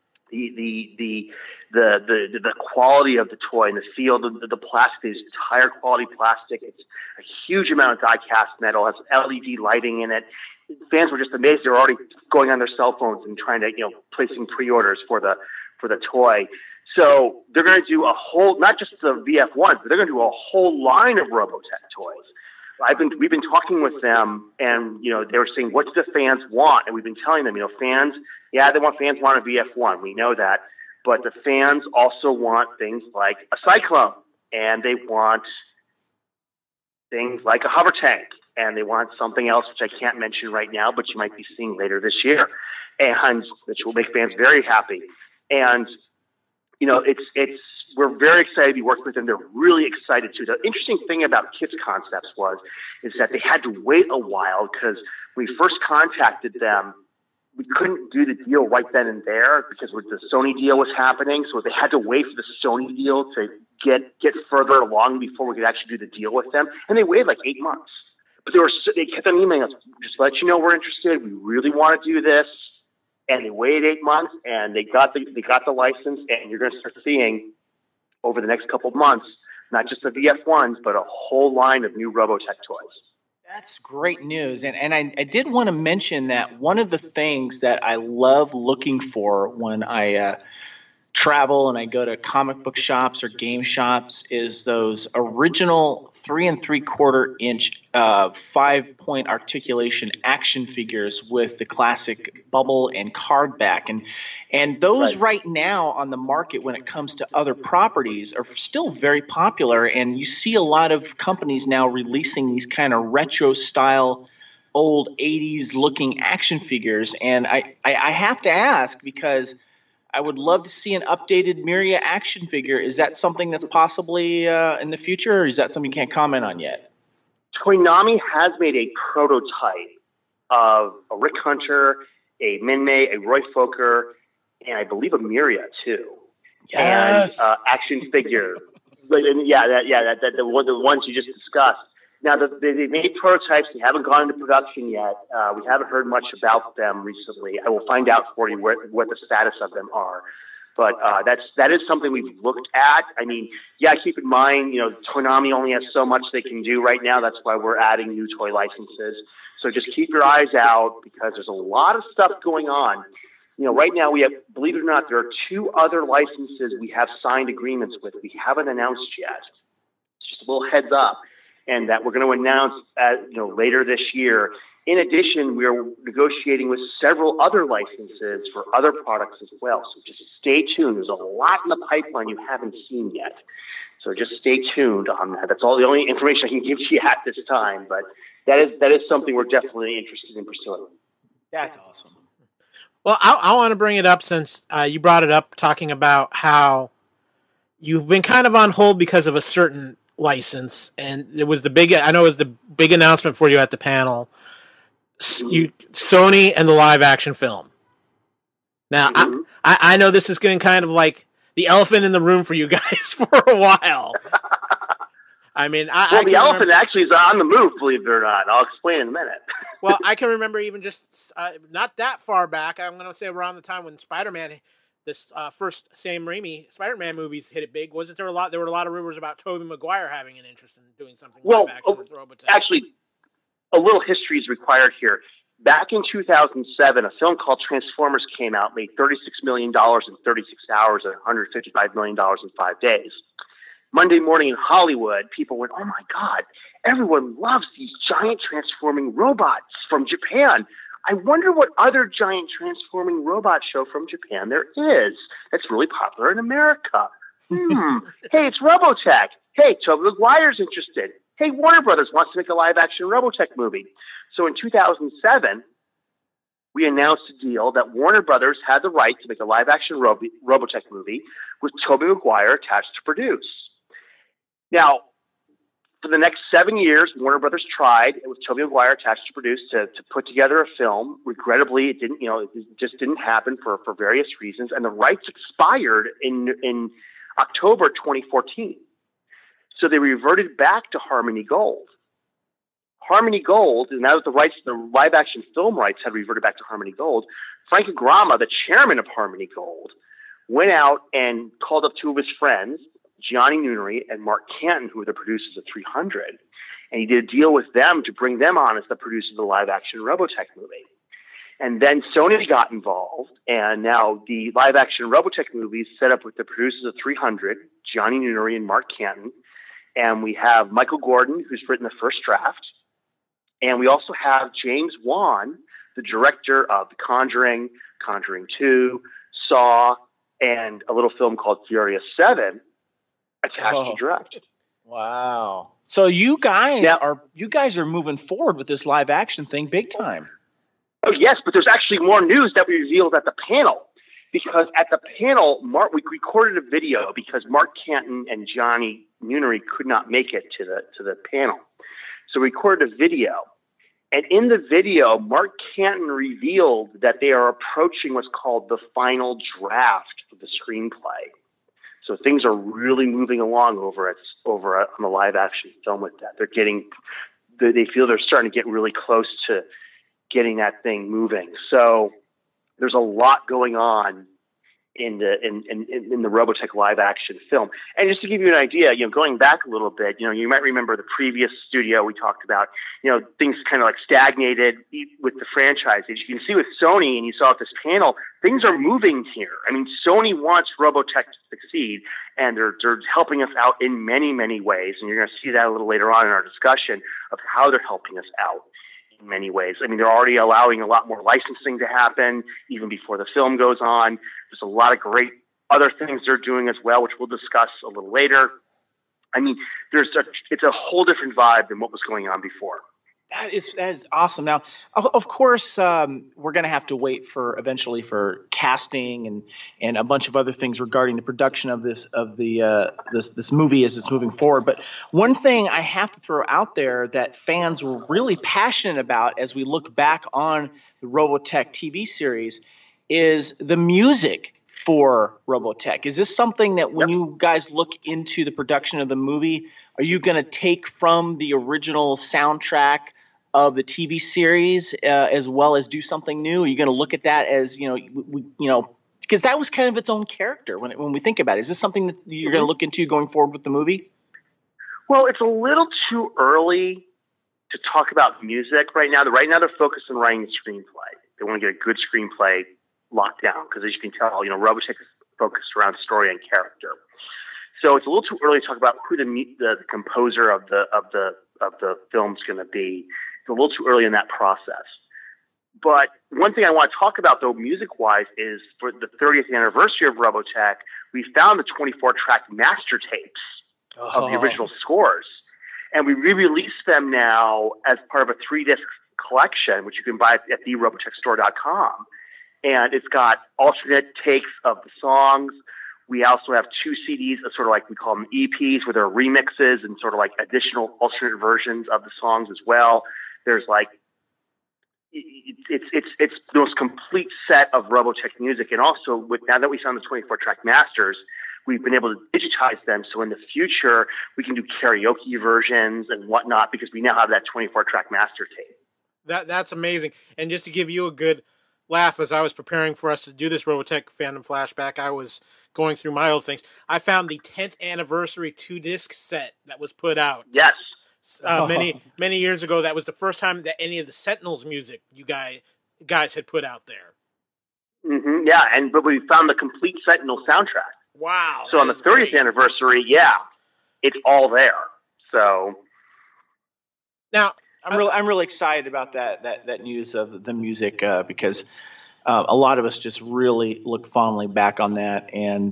quality of the toy and the feel of the plastic. It's higher quality plastic. It's a huge amount of die-cast metal. It has LED lighting in it. Fans were just amazed. They were already going on their cell phones and trying to, placing pre-orders for the toy. So they're going to do a whole, not just the VF1s, but they're going to do a whole line of Robotech toys. We've been talking with them, and they were saying, what do the fans want? And we've been telling them, fans want a VF1. We know that, but the fans also want things like a Cyclone, and they want things like a hover tank, and they want something else which I can't mention right now, but you might be seeing later this year, and which will make fans very happy. And we're very excited to be working with them. They're really excited too. The interesting thing about Kids Concepts is that they had to wait a while because when we first contacted them, we couldn't do the deal right then and there because the Sony deal was happening. So they had to wait for the Sony deal to get further along before we could actually do the deal with them. And they waited like 8 months. But they kept on emailing us, just to let you know we're interested. We really want to do this. And they waited 8 months, and they got the license, and you're going to start seeing over the next couple of months, not just the VF1s, but a whole line of new Robotech toys. That's great news. And I did want to mention that one of the things that I love looking for when I travel and I go to comic book shops or game shops is those original 3 3/4 inch 5-point articulation action figures with the classic bubble and card back. And those right now on the market when it comes to other properties are still very popular. And you see a lot of companies now releasing these kind of retro style old 80s looking action figures. And I have to ask, because I would love to see an updated Miria action figure. Is that something that's possibly in the future, or is that something you can't comment on yet? Toonami has made a prototype of a Rick Hunter, a Minmay, a Roy Fokker, and I believe a Miria too. Yes. And action figure. The ones you just discussed. Now, they made prototypes. They haven't gone into production yet. We haven't heard much about them recently. I will find out for you what the status of them are. But that is something we've looked at. I mean, yeah, keep in mind, Toonami only has so much they can do right now. That's why we're adding new toy licenses. So just keep your eyes out, because there's a lot of stuff going on. Right now we have, believe it or not, there are 2 other licenses we have signed agreements with. We haven't announced yet. Just a little heads up. And that we're going to announce later this year. In addition, we are negotiating with several other licenses for other products as well. So just stay tuned. There's a lot in the pipeline you haven't seen yet. So just stay tuned on that. That's all the only information I can give you at this time. But that is something we're definitely interested in pursuing. That's awesome. Well, I want to bring it up since you brought it up, talking about how you've been kind of on hold because of a certain license, and it was the big announcement for you at the panel. Sony and the live action film. Now, I know this is getting kind of like the elephant in the room for you guys for a while. I mean, the elephant actually is on the move, believe it or not. I'll explain in a minute. Well, I can remember even just not that far back. I'm going to say around the time when Spider-Man, this first Sam Raimi Spider-Man movies hit it big. Wasn't there a lot? There were a lot of rumors about Tobey Maguire having an interest in doing something live action with Robotech. Actually, a little history is required here. Back in 2007, a film called Transformers came out, made $36 million in 36 hours and $155 million in 5 days. Monday morning in Hollywood, people went, "Oh my God, everyone loves these giant transforming robots from Japan. I wonder what other giant transforming robot show from Japan there is that's really popular in America. Hey, it's Robotech. Hey, Tobey Maguire's interested. Hey, Warner Brothers wants to make a live-action Robotech movie." So in 2007, we announced a deal that Warner Brothers had the right to make a live-action Robotech movie with Tobey Maguire attached to produce. Now, for the next 7 years, Warner Brothers tried, with Tobey Maguire attached to produce, to put together a film. Regrettably, it didn't. It just didn't happen for various reasons, and the rights expired in October 2014. So they reverted back to Harmony Gold. Harmony Gold, and now that the live-action film rights had reverted back to Harmony Gold, Frank Agrama, the chairman of Harmony Gold, went out and called up 2 of his friends, Gianni Nuneri and Mark Canton, who were the producers of 300, and he did a deal with them to bring them on as the producers of the live-action Robotech movie. And then Sony got involved, and now the live-action Robotech movie is set up with the producers of 300, Gianni Nuneri and Mark Canton, and we have Michael Gordon, who's written the first draft, and we also have James Wan, the director of The Conjuring, Conjuring 2, Saw, and a little film called Furious 7, attached to direct. Wow. So you guys are moving forward with this live action thing big time. Oh, yes, but there's actually more news that we revealed at the panel. Because at the panel, we recorded a video because Mark Canton and Gianni Nuneri could not make it to the panel. So we recorded a video. And in the video, Mark Canton revealed that they are approaching what's called the final draft of the screenplay. So things are really moving along over on the live action film with that. They feel they're starting to get really close to getting that thing moving. So there's a lot going on in the Robotech live action film. And just to give you an idea, going back a little bit, you might remember the previous studio we talked about, things kind of like stagnated with the franchise. As you can see with Sony, and you saw at this panel, things are moving here. I mean, Sony wants Robotech to succeed, and they're helping us out in many, many ways. And you're going to see that a little later on in our discussion of how they're helping us out in many ways. I mean, they're already allowing a lot more licensing to happen even before the film goes on. There's a lot of great other things they're doing as well, which we'll discuss a little later. I mean, it's a whole different vibe than what was going on before. That is awesome. Now, of course, we're going to have to wait eventually for casting and a bunch of other things regarding the production of this movie as it's moving forward. But one thing I have to throw out there that fans were really passionate about as we look back on the Robotech TV series is the music for Robotech. Is this something that when you guys look into the production of the movie, are you going to take from the original soundtrack of the TV series as well as do something new? Are you going to look at that as, because that was kind of its own character when we think about it. Is this something that you're going to look into going forward with the movie? Well, it's a little too early to talk about music right now. Right now they're focused on writing the screenplay. They want to get a good screenplay locked down because, as you can tell, Robotech is focused around story and character. So it's a little too early to talk about who the composer of the film's going to be. It's a little too early in that process. But one thing I want to talk about, though, music-wise, is for the 30th anniversary of Robotech, we found the 24-track master tapes of the original scores. And we re-released them now as part of a 3-disc collection, which you can buy at therobotechstore.com. And it's got alternate takes of the songs. We also have 2 CDs, sort of like we call them EPs, where there are remixes and sort of like additional alternate versions of the songs as well. There's it's the most complete set of Robotech music. And also, now that we found the 24-track masters, we've been able to digitize them. So in the future, we can do karaoke versions and whatnot because we now have that 24-track master tape. That's amazing. And just to give you a good laugh, as I was preparing for us to do this Robotech fandom flashback, I was going through my old things. I found the 10th anniversary 2-disc set that was put out. Yes. Many years ago. That was the first time that any of the Sentinels music you guys had put out there. Mm-hmm, yeah, but we found the complete Sentinel soundtrack. Wow. So on the 30th anniversary, it's all there. So now I'm really excited about that news of the music because a lot of us just really look fondly back on that, and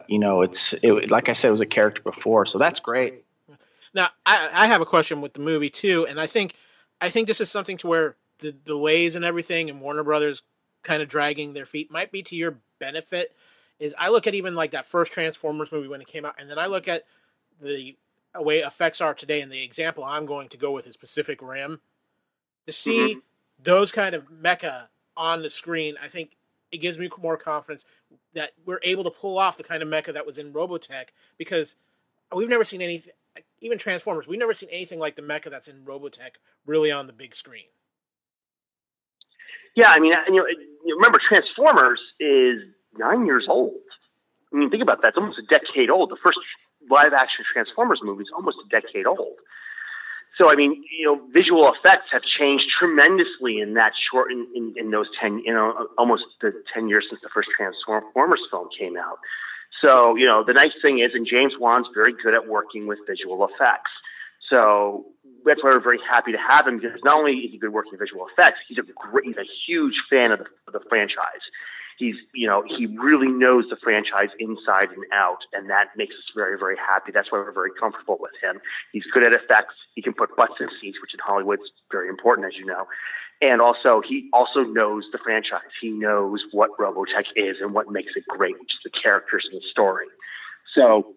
like I said, it was a character before, so that's great. Now I have a question with the movie too, and I think this is something to where the delays and everything, and Warner Brothers kind of dragging their feet might be to your benefit. Is I look at even like that first Transformers movie when it came out, and then I look at the way effects are today, and the example I'm going to go with is Pacific Rim. To see those kind of mecha on the screen, I think it gives me more confidence that we're able to pull off the kind of mecha that was in Robotech, because we've never seen anything, even Transformers, we've never seen anything like the mecha that's in Robotech really on the big screen. Yeah, I mean, remember, Transformers is 9 years old. I mean, think about that. It's almost a decade old. The first live-action Transformers movie is almost a decade old. So, I mean, visual effects have changed tremendously in that short, in those 10, almost the 10 years since the first Transformers film came out. So, the nice thing is, and James Wan's very good at working with visual effects. So that's why we're very happy to have him, because not only is he good working with visual effects, he's a huge fan of the franchise. He really knows the franchise inside and out, and that makes us very, very happy. That's why we're very comfortable with him. He's good at effects. He can put butts in seats, which in Hollywood is very important, as you know. And also, he also knows the franchise. He knows what Robotech is and what makes it great, which is the characters and the story. So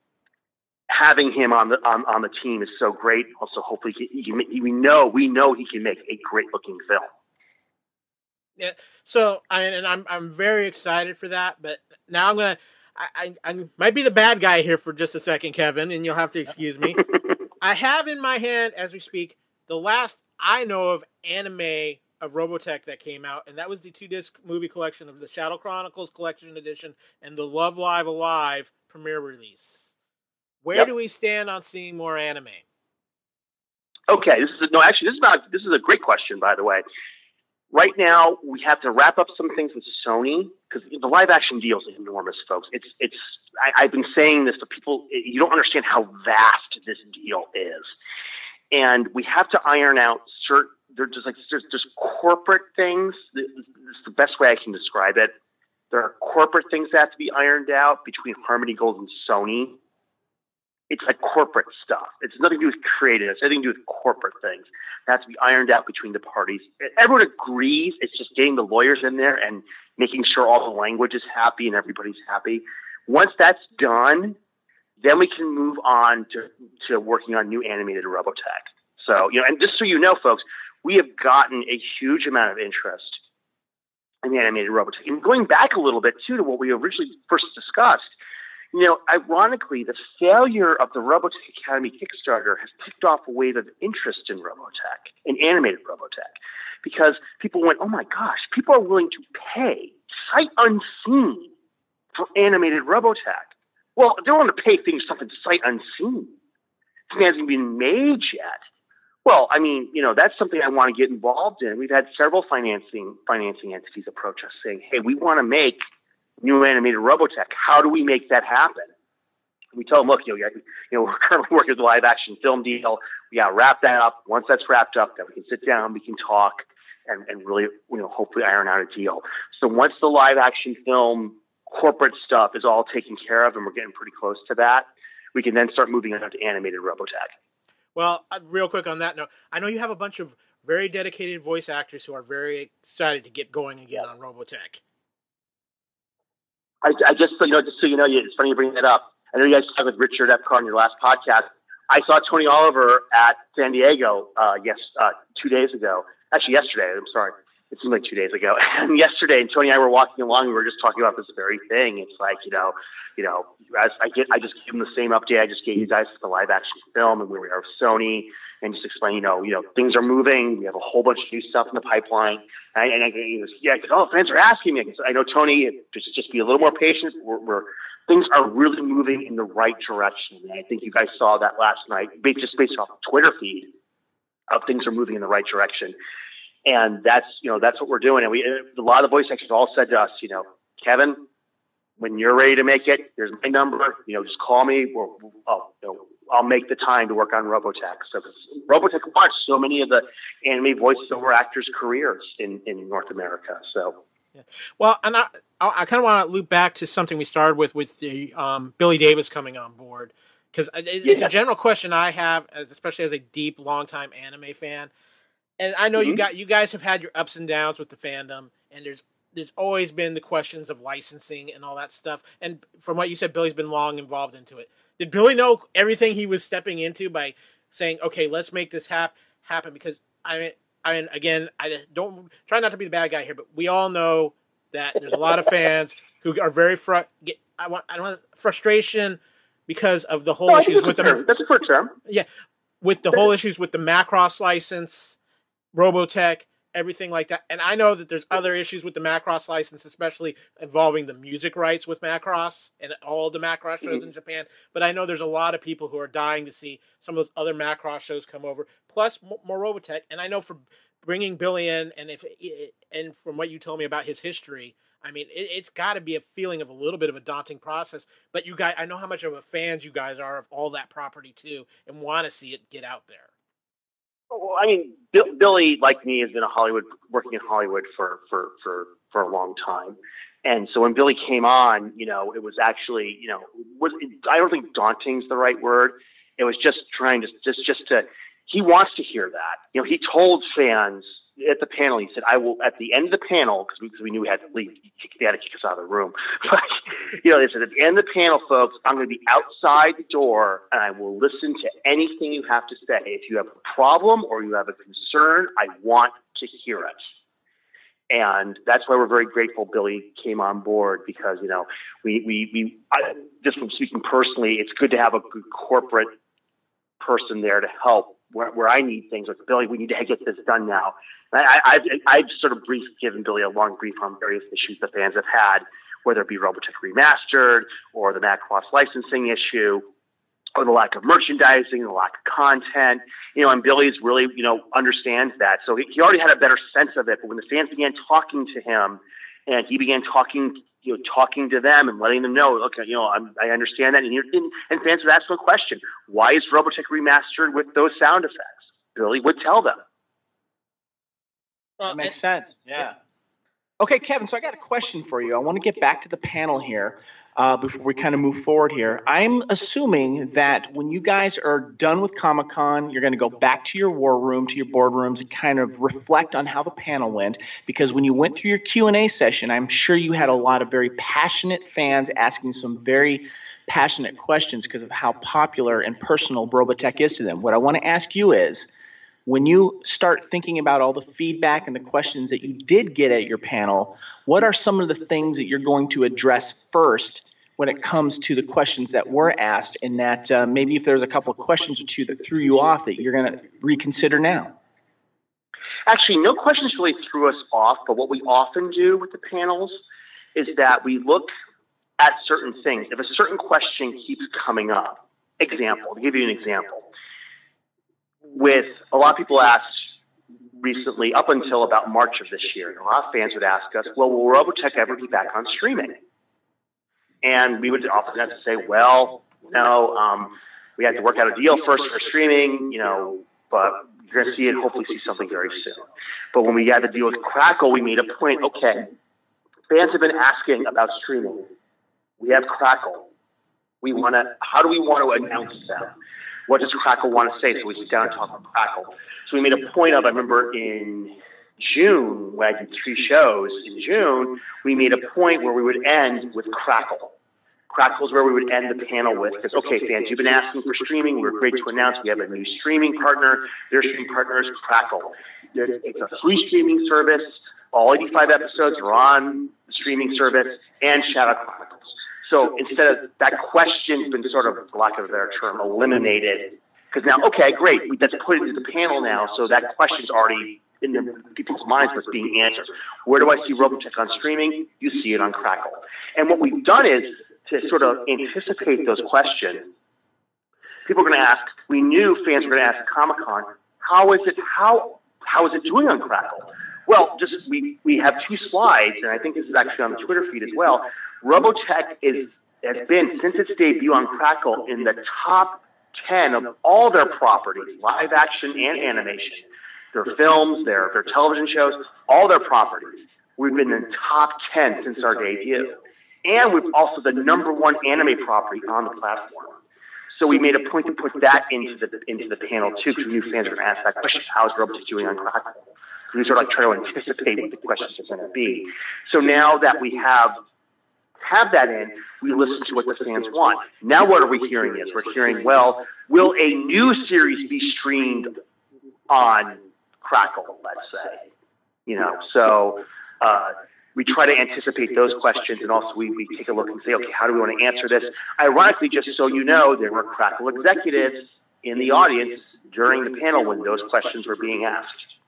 having him on the team is so great. Also, hopefully, we know he can make a great looking film. Yeah. So I'm very excited for that. But now I might be the bad guy here for just a second, Kevin, and you'll have to excuse me. I have in my hand, as we speak, the last I know of anime of Robotech that came out, and that was the 2-disc movie collection of the Shadow Chronicles Collection Edition and the Love Live Alive premiere release. Where do we stand on seeing more anime? Okay, this is a great question, by the way. Right now, we have to wrap up some things with Sony, because the live action deal is enormous, folks. I've been saying this to people. You don't understand how vast this deal is. And we have to iron out there's corporate things. This is the best way I can describe it. There are corporate things that have to be ironed out between Harmony Gold and Sony it's like corporate stuff. It's nothing to do with creative. It's nothing to do with corporate things. It has to be ironed out between the parties. Everyone agrees. It's just getting the lawyers in there and making sure all the language is happy and everybody's happy. Once that's done, then we can move on to working on new animated Robotech. So, and just so you know, folks, we have gotten a huge amount of interest in the animated Robotech. And going back a little bit, too, to what we originally first discussed, ironically, the failure of the Robotech Academy Kickstarter has kicked off a wave of interest in Robotech, in animated Robotech, because people went, oh my gosh, people are willing to pay sight unseen for animated Robotech. Well, they don't want to pay things something sight unseen. It hasn't been made yet. Well, that's something I want to get involved in. We've had several financing entities approach us saying, hey, we want to make new animated Robotech. How do we make that happen? And we tell them, look, we're currently working with a live action film deal. We got to wrap that up. Once that's wrapped up, then we can sit down, we can talk, and really, hopefully iron out a deal. So once the live action film corporate stuff is all taken care of and we're getting pretty close to that, we can then start moving on to animated Robotech. Well, real quick on that note, I know you have a bunch of very dedicated voice actors who are very excited to get going again on Robotech. I just so you know, it's funny you bring that up. I know you guys talked with Richard Epcar on your last podcast. I saw Tony Oliver at San Diego 2 days ago. Actually, yesterday. I'm sorry. It seemed like 2 days ago. And yesterday, and Tony and I were walking along, we were just talking about this very thing. It's like, I just gave him the same update I just gave you guys for the live action film and where we are with Sony, and just explain, things are moving. We have a whole bunch of new stuff in the pipeline. And he goes, yeah, because fans are asking me. I know, Tony, just be a little more patient. Things are really moving in the right direction. And I think you guys saw that last night, just based off the Twitter feed, of things are moving in the right direction. And that's what we're doing. And a lot of the voice actors all said to us, Kevin, when you're ready to make it, here's my number. Just call me. I'll make the time to work on Robotech. So Robotech launched so many of the anime voiceover actors' careers in North America. So, yeah. Well, and I kind of want to loop back to something we started with the Billy Davis coming on board, because it's a general question I have, especially as a deep, longtime anime fan. And I know you guys have had your ups and downs with the fandom, and there's always been the questions of licensing and all that stuff. And from what you said, Billy's been long involved into it. Did Billy know everything he was stepping into by saying, "Okay, let's make this happen"? Because again, I don't try not to be the bad guy here, but we all know that there's a lot of fans who are very frustration because of the whole issues with the. That's a fair term. Yeah, with the whole issues with the Macross license, Robotech, everything like that. And I know that there's other issues with the Macross license, especially involving the music rights with Macross and all the Macross shows in Japan. But I know there's a lot of people who are dying to see some of those other Macross shows come over, plus more Robotech. And I know for bringing Billy in, and from what you told me about his history, it's got to be a feeling of a little bit of a daunting process. But you guys, I know how much of a fans you guys are of all that property too, and want to see it get out there. Well, Billy, like me, has been working in Hollywood for a long time. And so when Billy came on, it was actually, I don't think daunting is the right word. It was just trying to, he wants to hear that. He told fans at the panel, he said, I will, at the end of the panel, because we knew we had to leave, they had to kick us out of the room. But, they said, at the end of the panel, folks, I'm going to be outside the door and I will listen to anything you have to say. If you have a problem or you have a concern, I want to hear it. And that's why we're very grateful Billy came on board, because, just from speaking personally, it's good to have a good corporate person there to help where I need things. Like, Billy, we need to get this done now. I've sort of given Billy a long brief on various issues the fans have had, whether it be Robotech Remastered or the Macross licensing issue or the lack of merchandising, the lack of content, and Billy's really, understands that. So he already had a better sense of it, but when the fans began talking to him and he began talking to them and letting them know, okay, I understand that. And fans would ask him a question: why is Robotech Remastered with those sound effects? Billy would tell them. Well, that makes sense. Yeah. Okay, Kevin, so I got a question for you. I want to get back to the panel here. before we kind of move forward here. I'm assuming that when you guys are done with Comic-Con, you're going to go back to your war room, to your boardrooms, and kind of reflect on how the panel went. Because when you went through your Q&A session, I'm sure you had a lot of very passionate fans asking some very passionate questions because of how popular and personal Robotech is to them. What I want to ask you is, when you start thinking about all the feedback and the questions that you did get at your panel, what are some of the things that you're going to address first when it comes to the questions that were asked, and that maybe if there's a couple of questions or two that threw you off that you're going to reconsider now? Actually, no questions really threw us off, but what we often do with the panels is that we look at certain things. If a certain question keeps coming up, to give you an example. With a lot of people asked recently, up until about March of this year, and a lot of fans would ask us, well, will Robotech ever be back on streaming? And we would often have to say, well, no, we had to work out a deal first for streaming, but you're going to see it, hopefully see something very soon. But when we had to deal with Crackle, we made a point, okay, fans have been asking about streaming. We have Crackle. How do we want to announce them? What does Crackle want to say? So we sit down and talk about Crackle. So we made a point of, I remember in June, when I did 3 shows in June, we made a point where we would end with Crackle. Crackle is where we would end the panel with, because, okay, fans, you've been asking for streaming. We're great to announce we have a new streaming partner. Their streaming partner is Crackle. It's a free streaming service. All 85 episodes are on the streaming service, and Shadow Chronicles. So instead of that question's been sort of, for lack of a better term, eliminated. Because now, okay, great, that's put into the panel now, so that question's already in people's minds what's being answered. Where do I see Robotech on streaming? You see it on Crackle. And what we've done is to sort of anticipate those questions. People are going to ask, we knew fans were going to ask at Comic-Con, how is it doing on Crackle? Well, we have 2 slides, and I think this is actually on the Twitter feed as well. Robotech has been, since its debut on Crackle, in the top 10 of all their properties, live action and animation. Their films, their television shows, all their properties. We've been in the top 10 since our debut. And we're also the #1 anime property on the platform. So we made a point to put that into the panel too, because we knew fans were going to ask that question, how is Robotech doing on Crackle? We sort of try to anticipate what the questions are going to be. So now that we have that in, we listen to what the fans want. Now what are we hearing is, we're hearing, well, will a new series be streamed on Crackle, let's say? So we try to anticipate those questions, and also we take a look and say, okay, how do we want to answer this? Ironically, just so you know, there were Crackle executives in the audience during the panel when those questions were being asked.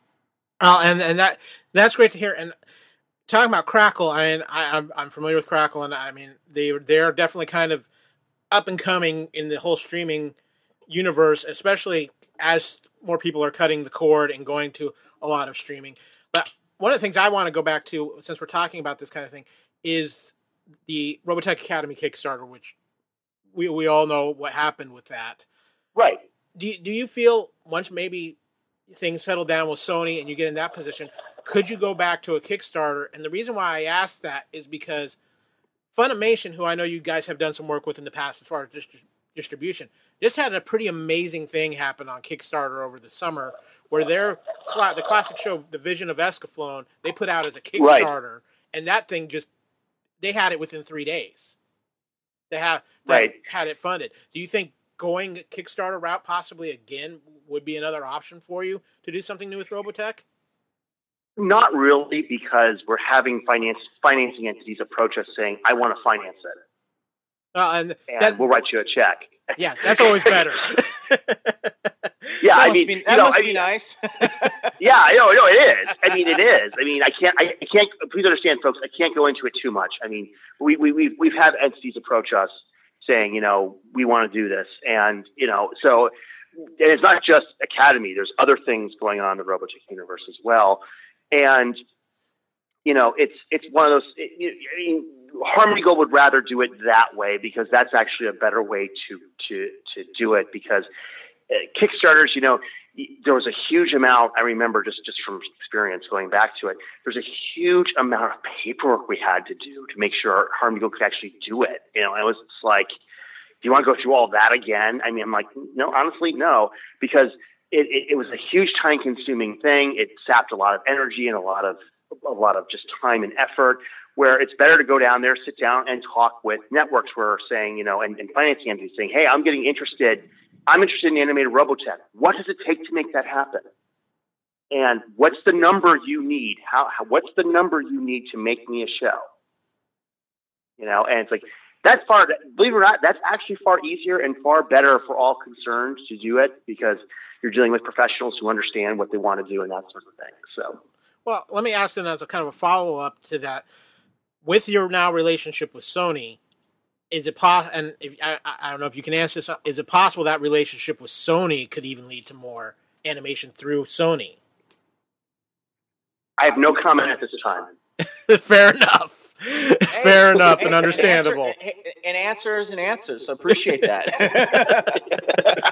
And that's great to hear. And talking about Crackle, I'm familiar with Crackle, and they're definitely kind of up and coming in the whole streaming universe, especially as more people are cutting the cord and going to a lot of streaming. But one of the things I want to go back to, since we're talking about this kind of thing, is the Robotech Academy Kickstarter, which we all know what happened with that. Right. Do you feel once maybe things settle down with Sony and you get in that position, could you go back to a Kickstarter? And the reason why I asked that is because Funimation, who I know you guys have done some work with in the past as far as distribution, just had a pretty amazing thing happen on Kickstarter over the summer, where the classic show, The Vision of Escaflowne, they put out as a Kickstarter, right. And that thing they had it within 3 days. They had it funded. Do you think going Kickstarter route possibly again would be another option for you to do something new with Robotech? Not really, because we're having financing entities approach us saying, I want to finance it. And we'll write you a check. Yeah, that's always better. Yeah, that must be nice. Yeah, no, it is. It is. I can't. Please understand, folks. I can't go into it too much. We've had entities approach us saying, we want to do this, and so it's not just Academy. There's other things going on in the Robotech universe as well, and it's one of those. Harmony Gold would rather do it that way because that's actually a better way to do it, because Kickstarters, there was a huge amount, I remember just from experience going back to it, there's a huge amount of paperwork we had to do to make sure Harm Eagle could actually do it. It was like, do you want to go through all that again? I mean, I'm like, no, honestly, no, because it was a huge time consuming thing. It sapped a lot of energy and a lot of just time and effort, where it's better to go down there, sit down and talk with networks who are saying, and financing entities saying, hey, I'm interested in animated Robotech. What does it take to make that happen? And what's the number you need? What's the number you need to make me a show? And it's like, believe it or not, that's actually far easier and far better for all concerned to do it, because you're dealing with professionals who understand what they want to do and that sort of thing. So, well, let me ask then as a kind of a follow-up to that. With your now relationship with Sony, is it possible, and I don't know if you can answer this, is it possible that relationship with Sony could even lead to more animation through Sony? I have no comment at this time. Fair enough. Fair enough and understandable. An answer is an answer, so appreciate that.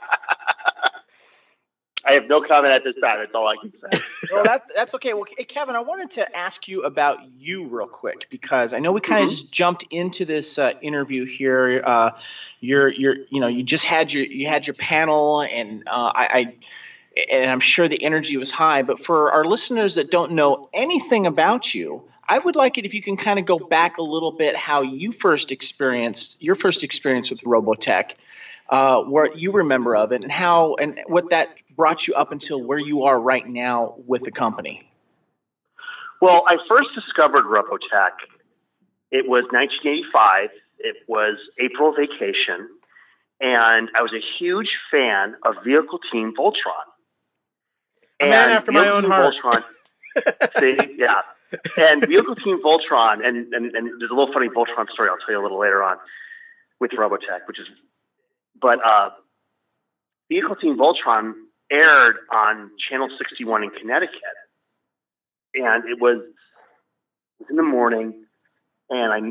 I have no comment at this time. That's all I can say. Well, that's okay. Well, hey, Kevin, I wanted to ask you about you real quick, because I know we kind of just jumped into this interview here. You just had your panel, and I'm sure the energy was high. But for our listeners that don't know anything about you, I would like it if you can kind of go back a little bit how you first experienced with Robotech, what you remember of it, and what that brought you up until where you are right now with the company. Well, I first discovered Robotech. It was 1985. It was April vacation, and I was a huge fan of Vehicle Team Voltron. A man after my own heart. Voltron, see, yeah. And Vehicle Team Voltron, and there's a little funny Voltron story I'll tell you a little later on with Robotech, but Vehicle Team Voltron aired on Channel 61 in Connecticut, and it was in the morning, and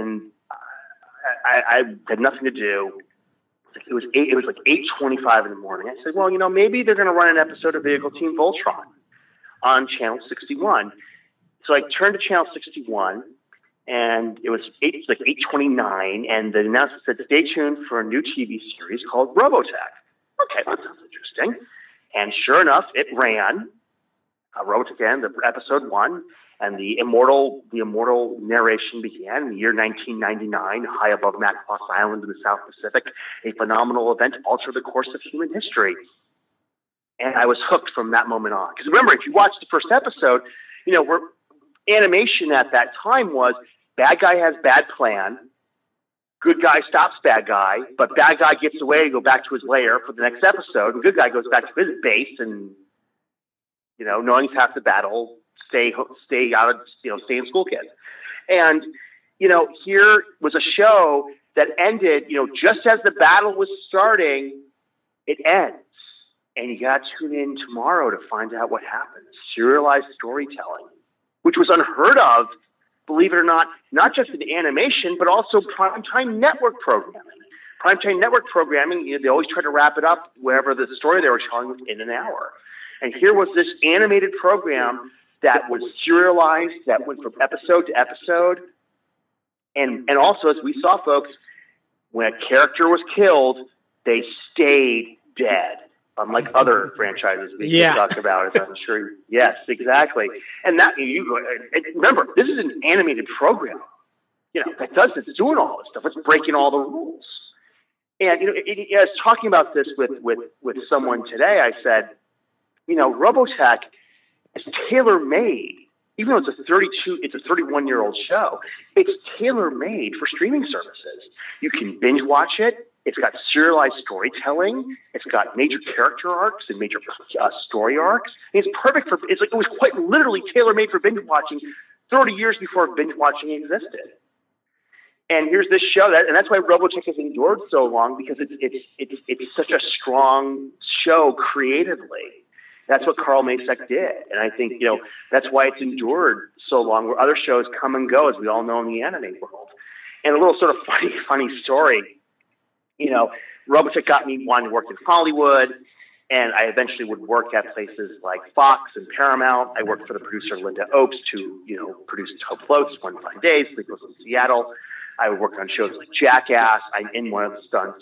I had nothing to do. It was like 8:25 in the morning. I said, well, maybe they're going to run an episode of Vehicle Team Voltron on Channel 61. So I turned to Channel 61, and it was like 8:29, and the announcement said, stay tuned for a new TV series called Robotech. Okay, that sounds interesting. And sure enough, it ran. Robotech again, the episode 1, and the immortal narration began in the year 1999, high above Macross Island in the South Pacific. A phenomenal event altered the course of human history. And I was hooked from that moment on. Because remember, if you watch the first episode, animation at that time was bad guy has bad plan, good guy stops bad guy, but bad guy gets away to go back to his lair for the next episode, and good guy goes back to his base and, knowing he's half the battle, stay in school kids. And, here was a show that ended, just as the battle was starting, it ends. And you got to tune in tomorrow to find out what happens. Serialized storytelling, which was unheard of, believe it or not just in animation, but also primetime network programming. Primetime network programming, they always try to wrap it up wherever the story they were telling in an hour. And here was this animated program that was serialized, that went from episode to episode. And also, as we saw, folks, when a character was killed, they stayed dead. Unlike other franchises we talk about, as I'm sure. Yes, exactly. And that remember, this is an animated program. It's doing all this stuff. It's breaking all the rules. And I was talking about this with someone today. I said, Robotech is tailor-made. Even though it's a 31-year-old show, it's tailor-made for streaming services. You can binge watch it. It's got serialized storytelling. It's got major character arcs and major story arcs. And it's perfect for. It was quite literally tailor-made for binge watching 30 years before binge watching existed. And here's this show and that's why Robotech has endured so long, because it's such a strong show creatively. That's what Carl Macek did, and I think that's why it's endured so long. Where other shows come and go, as we all know in the anime world. And a little sort of funny story. You know, Robotech got me wanting to work in Hollywood, and I eventually would work at places like Fox and Paramount. I worked for the producer Linda Oakes to, you know, produce Hope Floats, One Fine Day, Sleepless in Seattle. I would work on shows like Jackass. I'm in one of the stunts.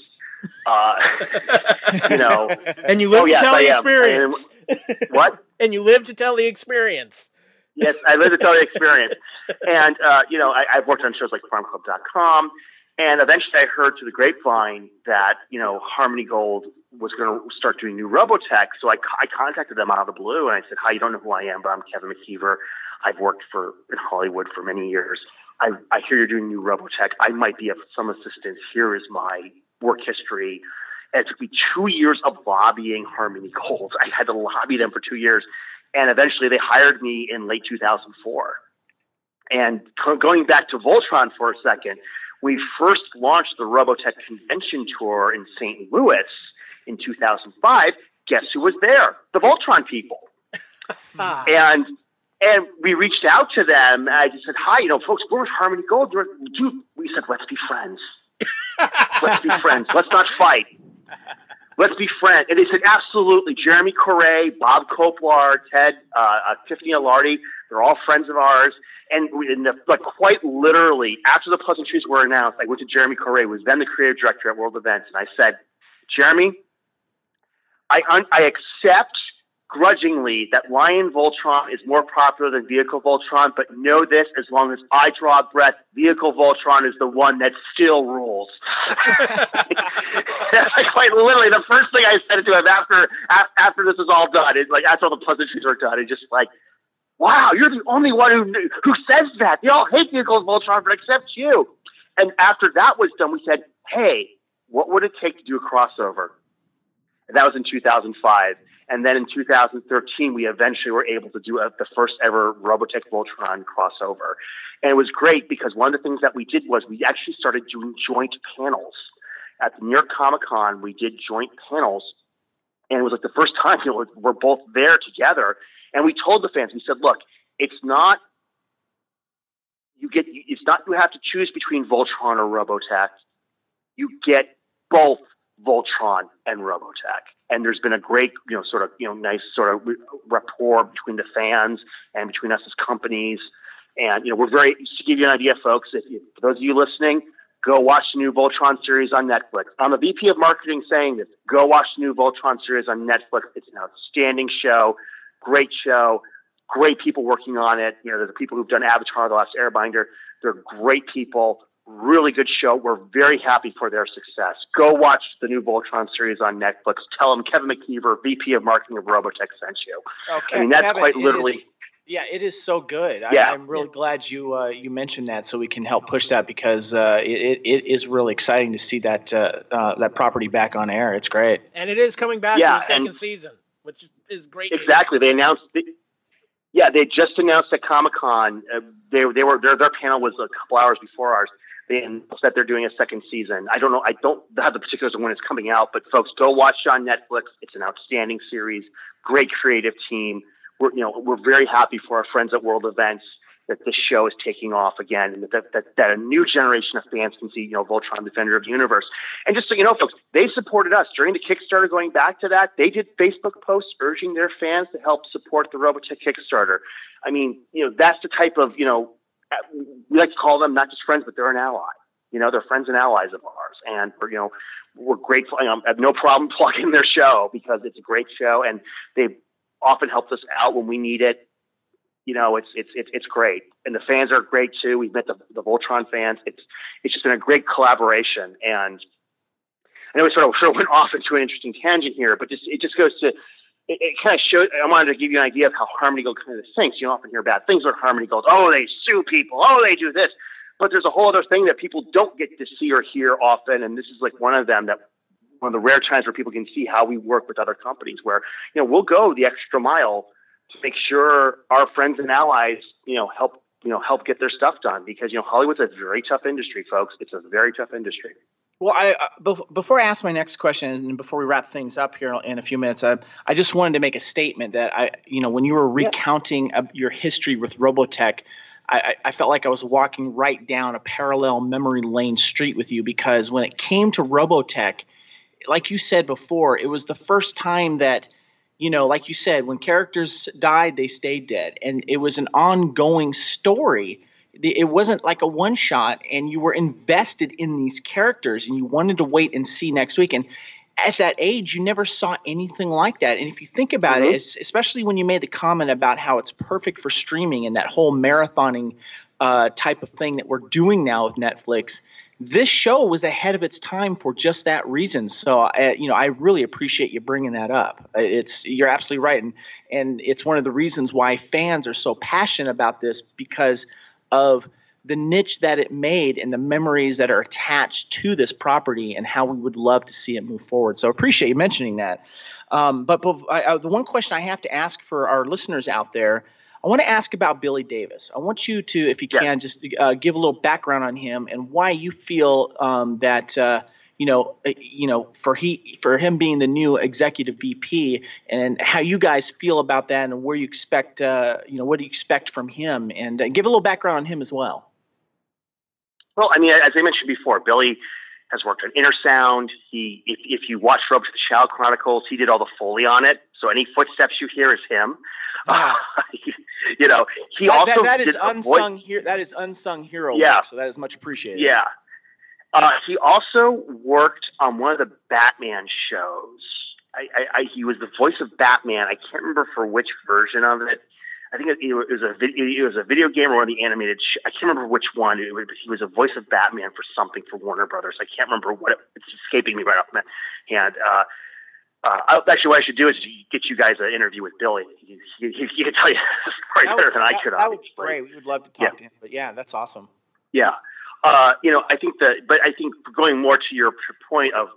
You know, and you live to tell the experience. What? And you live to tell the experience. Yes, I live to tell the experience. And you know, I've worked on shows like FarmClub.com, and eventually I heard through the grapevine that, you know, Harmony Gold was going to start doing new Robotech. So I contacted them out of the blue, and I said, "Hi, you don't know who I am, but I'm Kevin McKeever. I've worked in Hollywood for many years. I hear you're doing new Robotech. I might be of some assistance. Here is my work history." And it took me 2 years of lobbying Harmony Gold. I had to lobby them for 2 years. And eventually they hired me in late 2004. And going back to Voltron for a second, we first launched the Robotech convention tour in St. Louis in 2005. Guess who was there? The Voltron people. And we reached out to them. And I just said, "Hi, you know, folks, we're with Harmony Gold." We said, "Let's be friends. Let's be friends. Let's not fight. Let's be friends." And they said, "Absolutely." Jeremy Correa, Bob Koplar, Ted, Tiffany Alardi, they're all friends of ours. And like quite literally, after the pleasantries were announced, I went to Jeremy Correa, who was then the creative director at World Events, and I said, "Jeremy, I accept grudgingly that Lion Voltron is more popular than Vehicle Voltron, but know this, as long as I draw a breath, Vehicle Voltron is the one that still rules." Quite literally, the first thing I said to him after this was all done, is like, after all the pleasantries were done, it's just like, "Wow, you're the only one who says that. They all hate Vehicle Voltron, but except you." And after that was done, we said, "Hey, what would it take to do a crossover?" And that was in 2005. And then in 2013, we eventually were able to do the first ever Robotech Voltron crossover. And it was great because one of the things that we did was we actually started doing joint panels. At the New York Comic Con, we did joint panels. And it was like the first time, you know, we're both there together. And we told the fans, we said, "Look, it's not you have to choose between Voltron or Robotech. You get both Voltron and Robotech." And there's been a great, you know, sort of, you know, nice sort of rapport between the fans and between us as companies. And, you know, just to give you an idea, folks, for those of you listening, go watch the new Voltron series on Netflix. I'm the VP of marketing saying this. Go watch the new Voltron series on Netflix. It's an outstanding show, great people working on it. You know, they're the people who've done Avatar: The Last Airbender. They're great people. Really good show. We're very happy for their success. Go watch the new Voltron series on Netflix. Tell them Kevin McKeever, VP of Marketing of Robotech, sent you. Okay, I mean, that's Kevin, quite literally. It is so good. Yeah. I'm really glad you mentioned that, so we can help push that, because it is really exciting to see that that property back on air. It's great, and it is coming back for the second season, which is great. Exactly, they announced. They just announced at Comic-Con. Their panel was a couple hours before ours. They announced that they're doing a second season. I don't know. I don't have the particulars of when it's coming out, but folks, go watch it on Netflix. It's an outstanding series. Great creative team. We're very happy for our friends at World Events that this show is taking off again, and that a new generation of fans can see, you know, Voltron, Defender of the Universe. And just so you know, folks, they supported us during the Kickstarter. Going back to that, they did Facebook posts urging their fans to help support the Robotech Kickstarter. I mean, you know, that's the type of, you know, we like to call them not just friends, but they're an ally. You know, they're friends and allies of ours, and we're grateful. I have no problem plugging their show because it's a great show, and they've often helped us out when we need it. You know, it's great, and the fans are great too. We've met the Voltron fans. It's just been a great collaboration, and I know we sort of went off into an interesting tangent here, but it just goes to. It kind of showed. I wanted to give you an idea of how Harmony Gold kind of thinks. You often hear bad things about Harmony Gold. Oh, they sue people. Oh, they do this. But there's a whole other thing that people don't get to see or hear often, and this is like one of them. That one of the rare times where people can see how we work with other companies. Where, you know, we'll go the extra mile to make sure our friends and allies, help get their stuff done, because, you know, Hollywood's a very tough industry, folks. It's a very tough industry. Well, before I ask my next question, and before we wrap things up here in a few minutes, I just wanted to make a statement that when you were recounting your history with Robotech, I felt like I was walking right down a parallel memory lane street with you, because when it came to Robotech, like you said before, it was the first time that, like you said, when characters died, they stayed dead. And it was an ongoing story. It wasn't like a one shot, and you were invested in these characters and you wanted to wait and see next week. And at that age, you never saw anything like that. And if you think about it, especially when you made the comment about how it's perfect for streaming and that whole marathoning type of thing that we're doing now with Netflix, this show was ahead of its time for just that reason. So, I really appreciate you bringing that up. You're absolutely right. And it's one of the reasons why fans are so passionate about this, because of the niche that it made and the memories that are attached to this property and how we would love to see it move forward. So I appreciate you mentioning that. But the one question I have to ask for our listeners out there, I want to ask about Billy Davis. I want you to, if you can, just give a little background on him and why you feel that for him being the new executive VP, and how you guys feel about that, and where you expect, what do you expect from him, and give a little background on him as well. Well, I mean, as I mentioned before, Billy has worked on Intersound. If you watch Robotech the Shadow Chronicles, he did all the Foley on it. So any footsteps you hear is him. Wow. He also that is did unsung here. That is unsung hero work, so that is much appreciated. Yeah. He also worked on one of the Batman shows. He was the voice of Batman. I can't remember for which version of it. I think it was a video game or one of the animated. I can't remember which one. He was a voice of Batman for something for Warner Brothers. I can't remember what it's escaping me right off my hand. Actually, what I should do is get you guys an interview with Billy. He can tell you the story better than I could. That would be great. We would love to talk to him. But yeah, that's awesome. Yeah. I think going more to your point of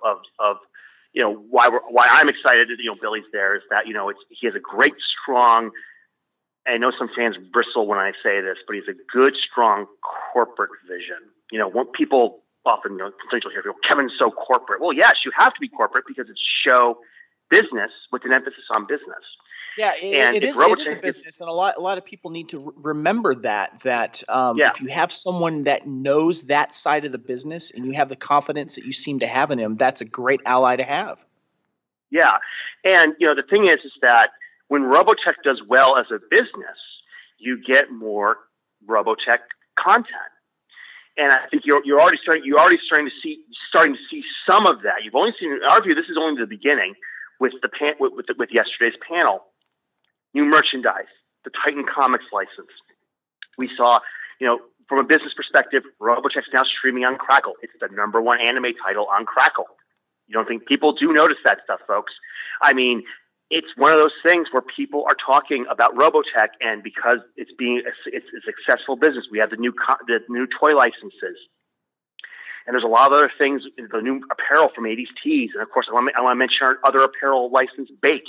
why I'm excited that Billy's there is that he has a great, strong. I know some fans bristle when I say this, but he's a good, strong corporate vision. When people often potentially hear people, Kevin's so corporate. Well, yes, you have to be corporate because it's show business with an emphasis on business. Yeah, it is a business, and a lot of people need to remember that if you have someone that knows that side of the business and you have the confidence that you seem to have in him, that's a great ally to have. Yeah, and the thing is that when Robotech does well as a business, you get more Robotech content, and I think you're already starting to see some of that. You've only seen, in our view, this is only the beginning with yesterday's panel. New merchandise, the Titan Comics license. We saw, from a business perspective, Robotech's now streaming on Crackle. It's the #1 anime title on Crackle. You don't think people do notice that stuff, folks? I mean, it's one of those things where people are talking about Robotech, and because it's a successful business, we have the new toy licenses, and there's a lot of other things, the new apparel from 80s Tees, and of course I want to mention our other apparel license, Bait.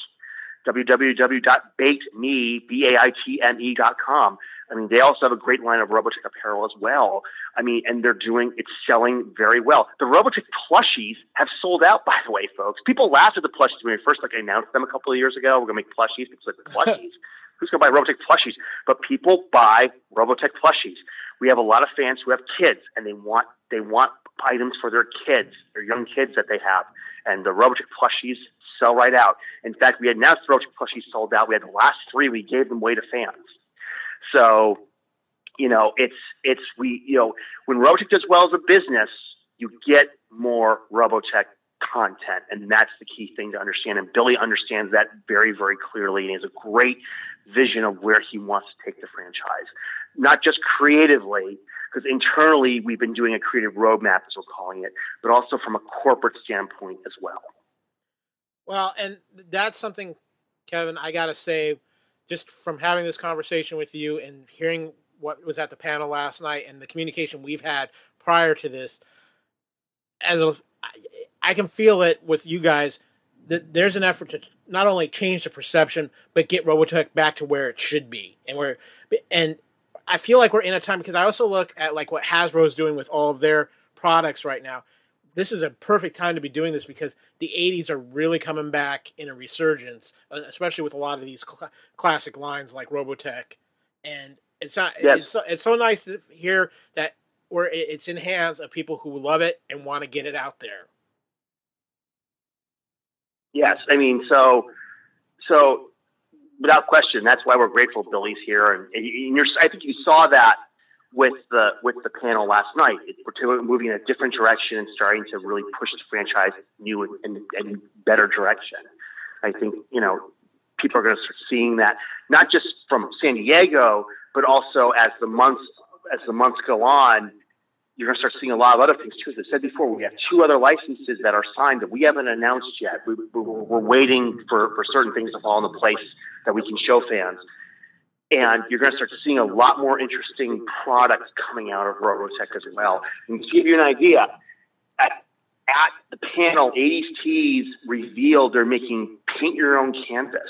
www.baitme.com. I mean, they also have a great line of Robotech apparel as well. I mean, and it's selling very well. The Robotech plushies have sold out, by the way, folks. People laughed at the plushies when we first announced them a couple of years ago. We're going to make plushies. It's like, plushies? Who's going to buy Robotech plushies? But people buy Robotech plushies. We have a lot of fans who have kids, and they want items for their kids, their young kids that they have. And the Robotech plushies sell right out. In fact, we had announced Robotech plushies sold out. We had the last 3. We gave them away to fans. So, when Robotech does well as a business, you get more Robotech content, and that's the key thing to understand. And Billy understands that very, very clearly, and he has a great vision of where he wants to take the franchise, not just creatively, because internally we've been doing a creative roadmap, as we're calling it, but also from a corporate standpoint as well. Well, and that's something, Kevin, I got to say, just from having this conversation with you and hearing what was at the panel last night and the communication we've had prior to this, I can feel it with you guys that there's an effort to not only change the perception, but get Robotech back to where it should be. And I feel like we're in a time, because I also look at like what Hasbro is doing with all of their products right now. This is a perfect time to be doing this because the 80s are really coming back in a resurgence, especially with a lot of these classic lines like Robotech. And It's not. Yes. It's so nice to hear that it's in hands of people who love it and want to get it out there. Yes, I mean, so without question, that's why we're grateful Billy's here, and I think you saw that with the panel last night. We're moving in a different direction and starting to really push the franchise new and better direction. I think people are going to start seeing that, not just from San Diego, but also as the months go on. You're going to start seeing a lot of other things too. As I said before, we have 2 other licenses that are signed that we haven't announced yet. We're waiting for certain things to fall into place that we can show fans. And you're going to start seeing a lot more interesting products coming out of Robotech as well. And to give you an idea, at the panel, 80s Tees revealed they're making paint your own canvas.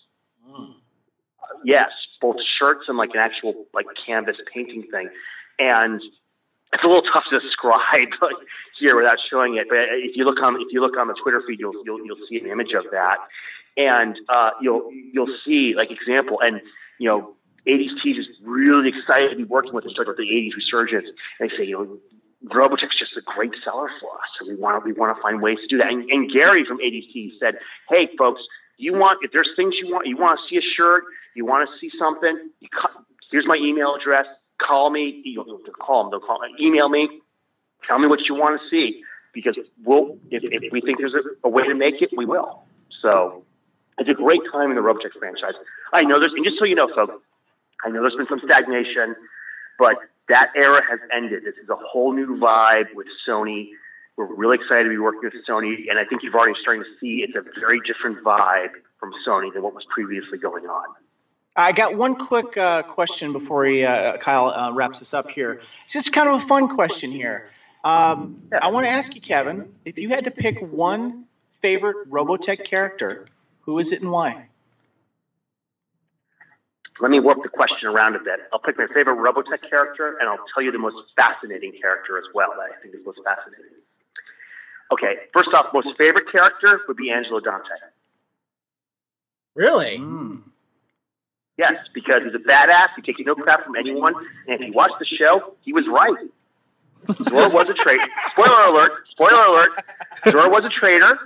Yes, both shirts and like an actual like canvas painting thing. And it's a little tough to describe here without showing it. But if you look on the Twitter feed, you'll see an image of that, and you'll see like example. And 80s Tees is really excited to be working with us to start with the 80s resurgence. And they say Robotech's just a great seller for us, so we want to find ways to do that. And Gary from 80s Tees said, "Hey folks, if there's things you want to see a shirt, you want to see something, here's my email address. Call me. Email me. Tell me what you want to see, because if we think there's a way to make it, we will." So it's a great time in the Robotech franchise. I know and just so you know, folks, I know there's been some stagnation, but that era has ended. This is a whole new vibe with Sony. We're really excited to be working with Sony, and I think you've already starting to see it's a very different vibe from Sony than what was previously going on. I got one quick question before Kyle wraps this up here. It's just kind of a fun question here. I want to ask you, Kevin, if you had to pick one favorite Robotech character, who is it and why? Let me work the question around a bit. I'll pick my favorite Robotech character, and I'll tell you the most fascinating character as well that I think is most fascinating. Okay, first off, most favorite character would be Angelo Dante. Really? Yes, because he's a badass. He takes no crap from anyone. And if you watch the show, he was right. Zor was a traitor. Spoiler alert. Zor was a traitor.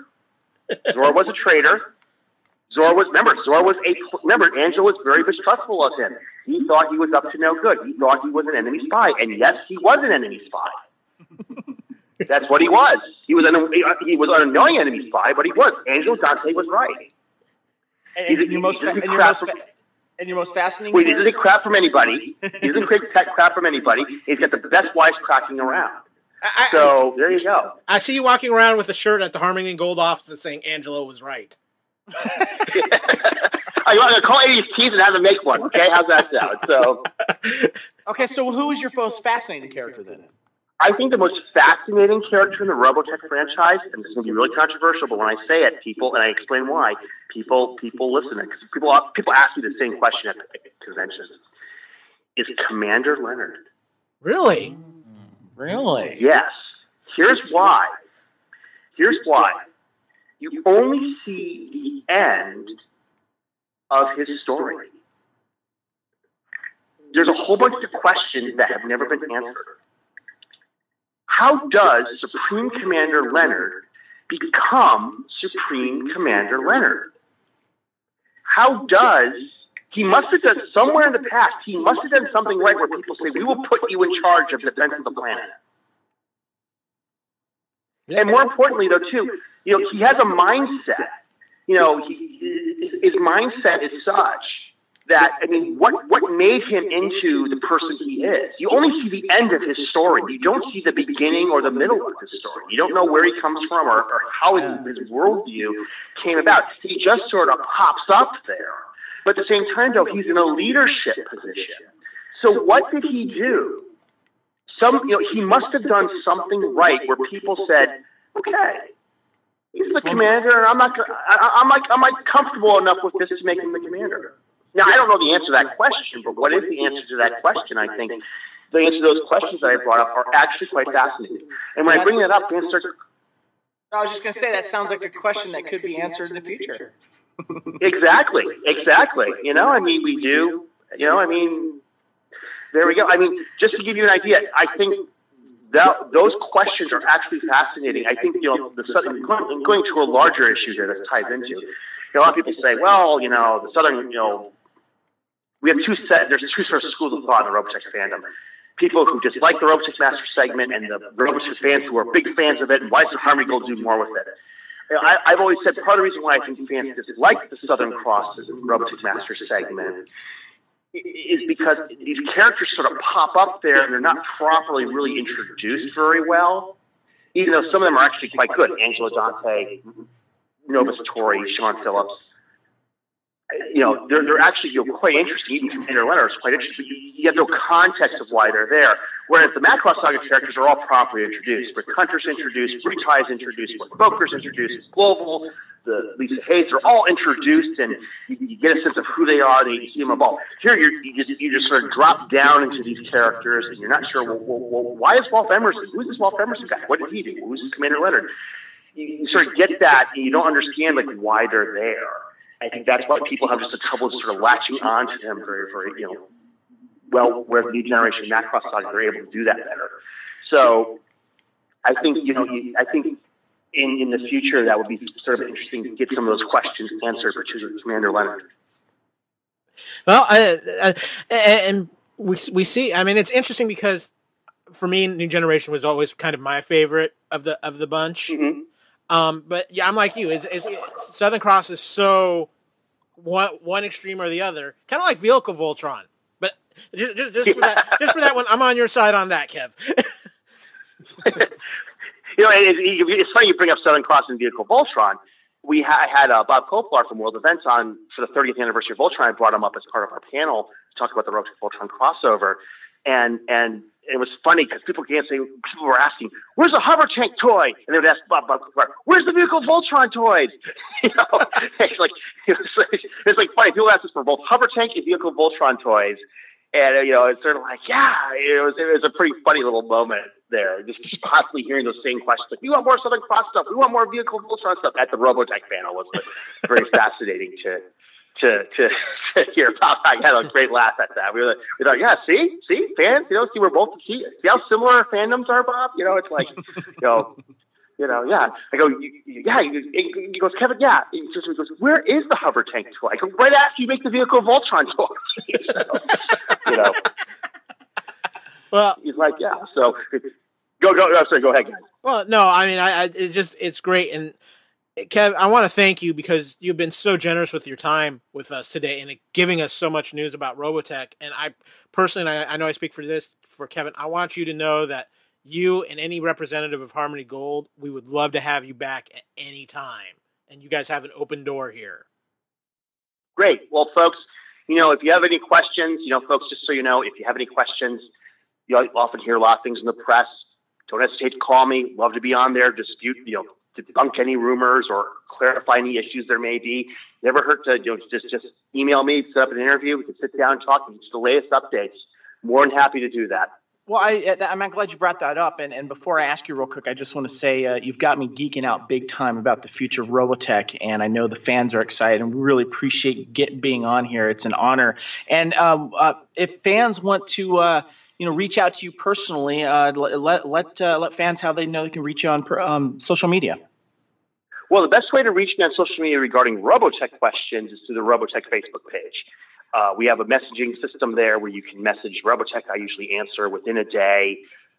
Remember, Angelo was very mistrustful of him. He thought he was up to no good. He thought he was an enemy spy. And yes, he was an enemy spy. That's what he was. He was an annoying enemy spy, but he was. Angelo Dante was right. And your most fascinating. Wait, he doesn't take crap from anybody. He doesn't take crap from anybody. He's got the best wisecracking around. So there you go. I see you walking around with a shirt at the Harmony and Gold office saying Angelo was right. I'm going to call 80s Tees and have them make one. Okay, how's that sound? So. Okay, so who is your most fascinating character then? I think the most fascinating character in the Robotech franchise, and this is going to be really controversial, but when I say it, people, and I explain why, people listen, because people ask me the same question at conventions, is Commander Leonard. Really? Really? Yes. Here's why. You only see the end of his story. There's a whole bunch of questions that have never been answered. How does Supreme Commander Leonard become Supreme Commander Leonard? He must have done, somewhere in the past, he must have done something right where people say, we will put you in charge of defense of the planet. And more importantly, though, too, he has a mindset. His mindset is such that, what made him into the person he is? You only see the end of his story. You don't see the beginning or the middle of his story. You don't know where he comes from or how his worldview came about. He just sort of pops up there. But at the same time, though, he's in a leadership position. So what did he do? He must have done something right where people said, okay, he's the commander, and I'm comfortable enough with this to make him the commander. Now, I don't know the answer to that question, but what is the answer to that question? I think the answer to those questions that I brought up are actually quite fascinating. And when I bring that up, Dan starts... I was just going to say, that sounds like a question that could be answered in the future. Exactly. We do. There we go. I mean, just to give you an idea, I think those questions are actually fascinating. I think, the Southern, going to a larger issue here that ties into, a lot of people say, well, the Southern, we have there's two sort of schools of thought in the Robotech fandom. People who dislike the Robotech Master segment and the Robotech fans who are big fans of it, and why does Harmony Gold do more with it? I've always said part of the reason why I think fans dislike the Southern Cross Robotech Master segment is because these characters sort of pop up there and they're not properly really introduced very well, even though some of them are actually quite good. Angela Dante, Nova Satori, Sean Phillips. They're actually quite interesting. Even Commander Leonard is quite interesting. You have no context of why they're there. Whereas the Macross Saga characters are all properly introduced. Rick Hunter's introduced, Bree Ty's introduced, Rick Boker's introduced, Global, the Lisa Hayes are all introduced, and you get a sense of who they are. You see them evolve. Here, you just sort of drop down into these characters, and you're not sure. Well, why is Walt Emerson? Who's this Walt Emerson guy? What did he do? Who's this Commander Leonard? You sort of get that, and you don't understand why they're there. I think that's why people have just a trouble sort of latching onto them very, very, well, where the new generation Macross Saga are able to do that better. So I think, I think in the future that would be sort of interesting to get some of those questions answered for Commander Leonard. Well, and we see. I mean, it's interesting because for me, New Generation was always kind of my favorite of the bunch. Mm-hmm. But yeah, I'm like you. It's Southern Cross is so one extreme or the other, kind of like Vehicle Voltron. But just for that one, I'm on your side on that, Kev. It's funny you bring up Southern Cross and Vehicle Voltron. We had Bob Koplar from World Events on for the 30th anniversary of Voltron. I brought him up as part of our panel to talk about the Robotech Voltron crossover, and it was funny because people were asking, "Where's the hover tank toy?" And they would ask Bob Koplar, "Where's the Vehicle Voltron toys?" It's like funny. People ask us for both hover tank and Vehicle Voltron toys. And, it's sort of like, it was a pretty funny little moment there. Just constantly hearing those same questions. Like, we want more Southern Cross stuff. We want more Vehicle Voltron stuff. At the Robotech panel was very fascinating to hear. I had a great laugh at that. We thought, see, fans, see, we're both, see how similar our fandoms are, Bob? It's like, I go, he goes, Kevin, yeah. He goes, where is the hover tank toy? I go, right after you make the Vehicle Voltron toy. Well, he's like, yeah. So go. Sorry, go ahead, guys. Well, no, I mean, it's great, and Kev, I want to thank you because you've been so generous with your time with us today and giving us so much news about Robotech. And I personally, I know I speak for Kevin. I want you to know that you and any representative of Harmony Gold, we would love to have you back at any time. And you guys have an open door here. Great. Well, folks, if you have any questions, folks, just so you know, if you have any questions, you often hear a lot of things in the press. Don't hesitate to call me. Love to be on there, dispute, debunk any rumors or clarify any issues there may be. Never hurt to just email me, set up an interview. We can sit down and talk and get the latest updates. More than happy to do that. Well, I'm glad you brought that up. And before I ask you real quick, I just want to say you've got me geeking out big time about the future of Robotech, and I know the fans are excited, and we really appreciate you being on here. It's an honor. And if fans want to reach out to you personally, let fans how they know they can reach you on social media. Well, the best way to reach me on social media regarding Robotech questions is through the Robotech Facebook page. We have a messaging system there where you can message Robotech. I usually answer within a day.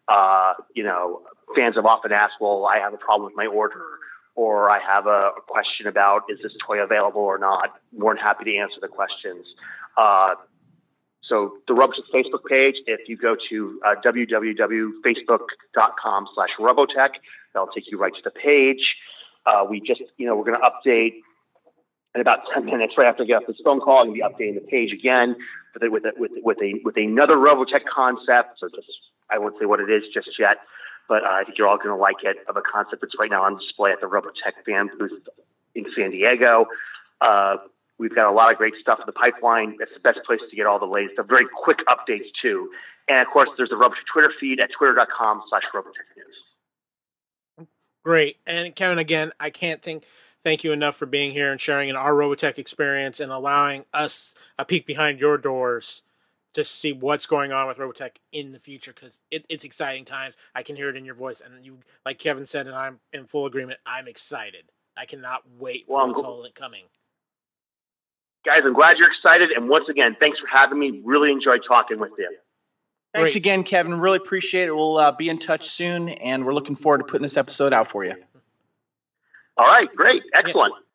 Fans have often asked, well, I have a problem with my order, or I have a question about, is this toy available or not? More than happy to answer the questions. So the Robotech Facebook page, if you go to www.facebook.com/Robotech, that'll take you right to the page. We just, we're going to update in about 10 minutes right after I get off this phone call. I'm going to be updating the page again with another Robotech concept. So I won't say what it is just yet, but I think you're all going to like it, of a concept that's right now on display at the Robotech fan booth in San Diego. We've got a lot of great stuff in the pipeline. It's the best place to get all the latest, the very quick updates too. And of course, there's the Robotech Twitter feed at twitter.com/Robotech News. Great. And Kevin, again, I can't thank you enough for being here and sharing in our Robotech experience and allowing us a peek behind your doors to see what's going on with Robotech in the future, because it's exciting times. I can hear it in your voice, and you, like Kevin said, and I'm in full agreement. I'm excited. I cannot wait for what's all coming. Guys, I'm glad you're excited, and once again, thanks for having me. Really enjoyed talking with you. Thanks again, Kevin. Really appreciate it. We'll be in touch soon, and we're looking forward to putting this episode out for you. All right, great. Excellent.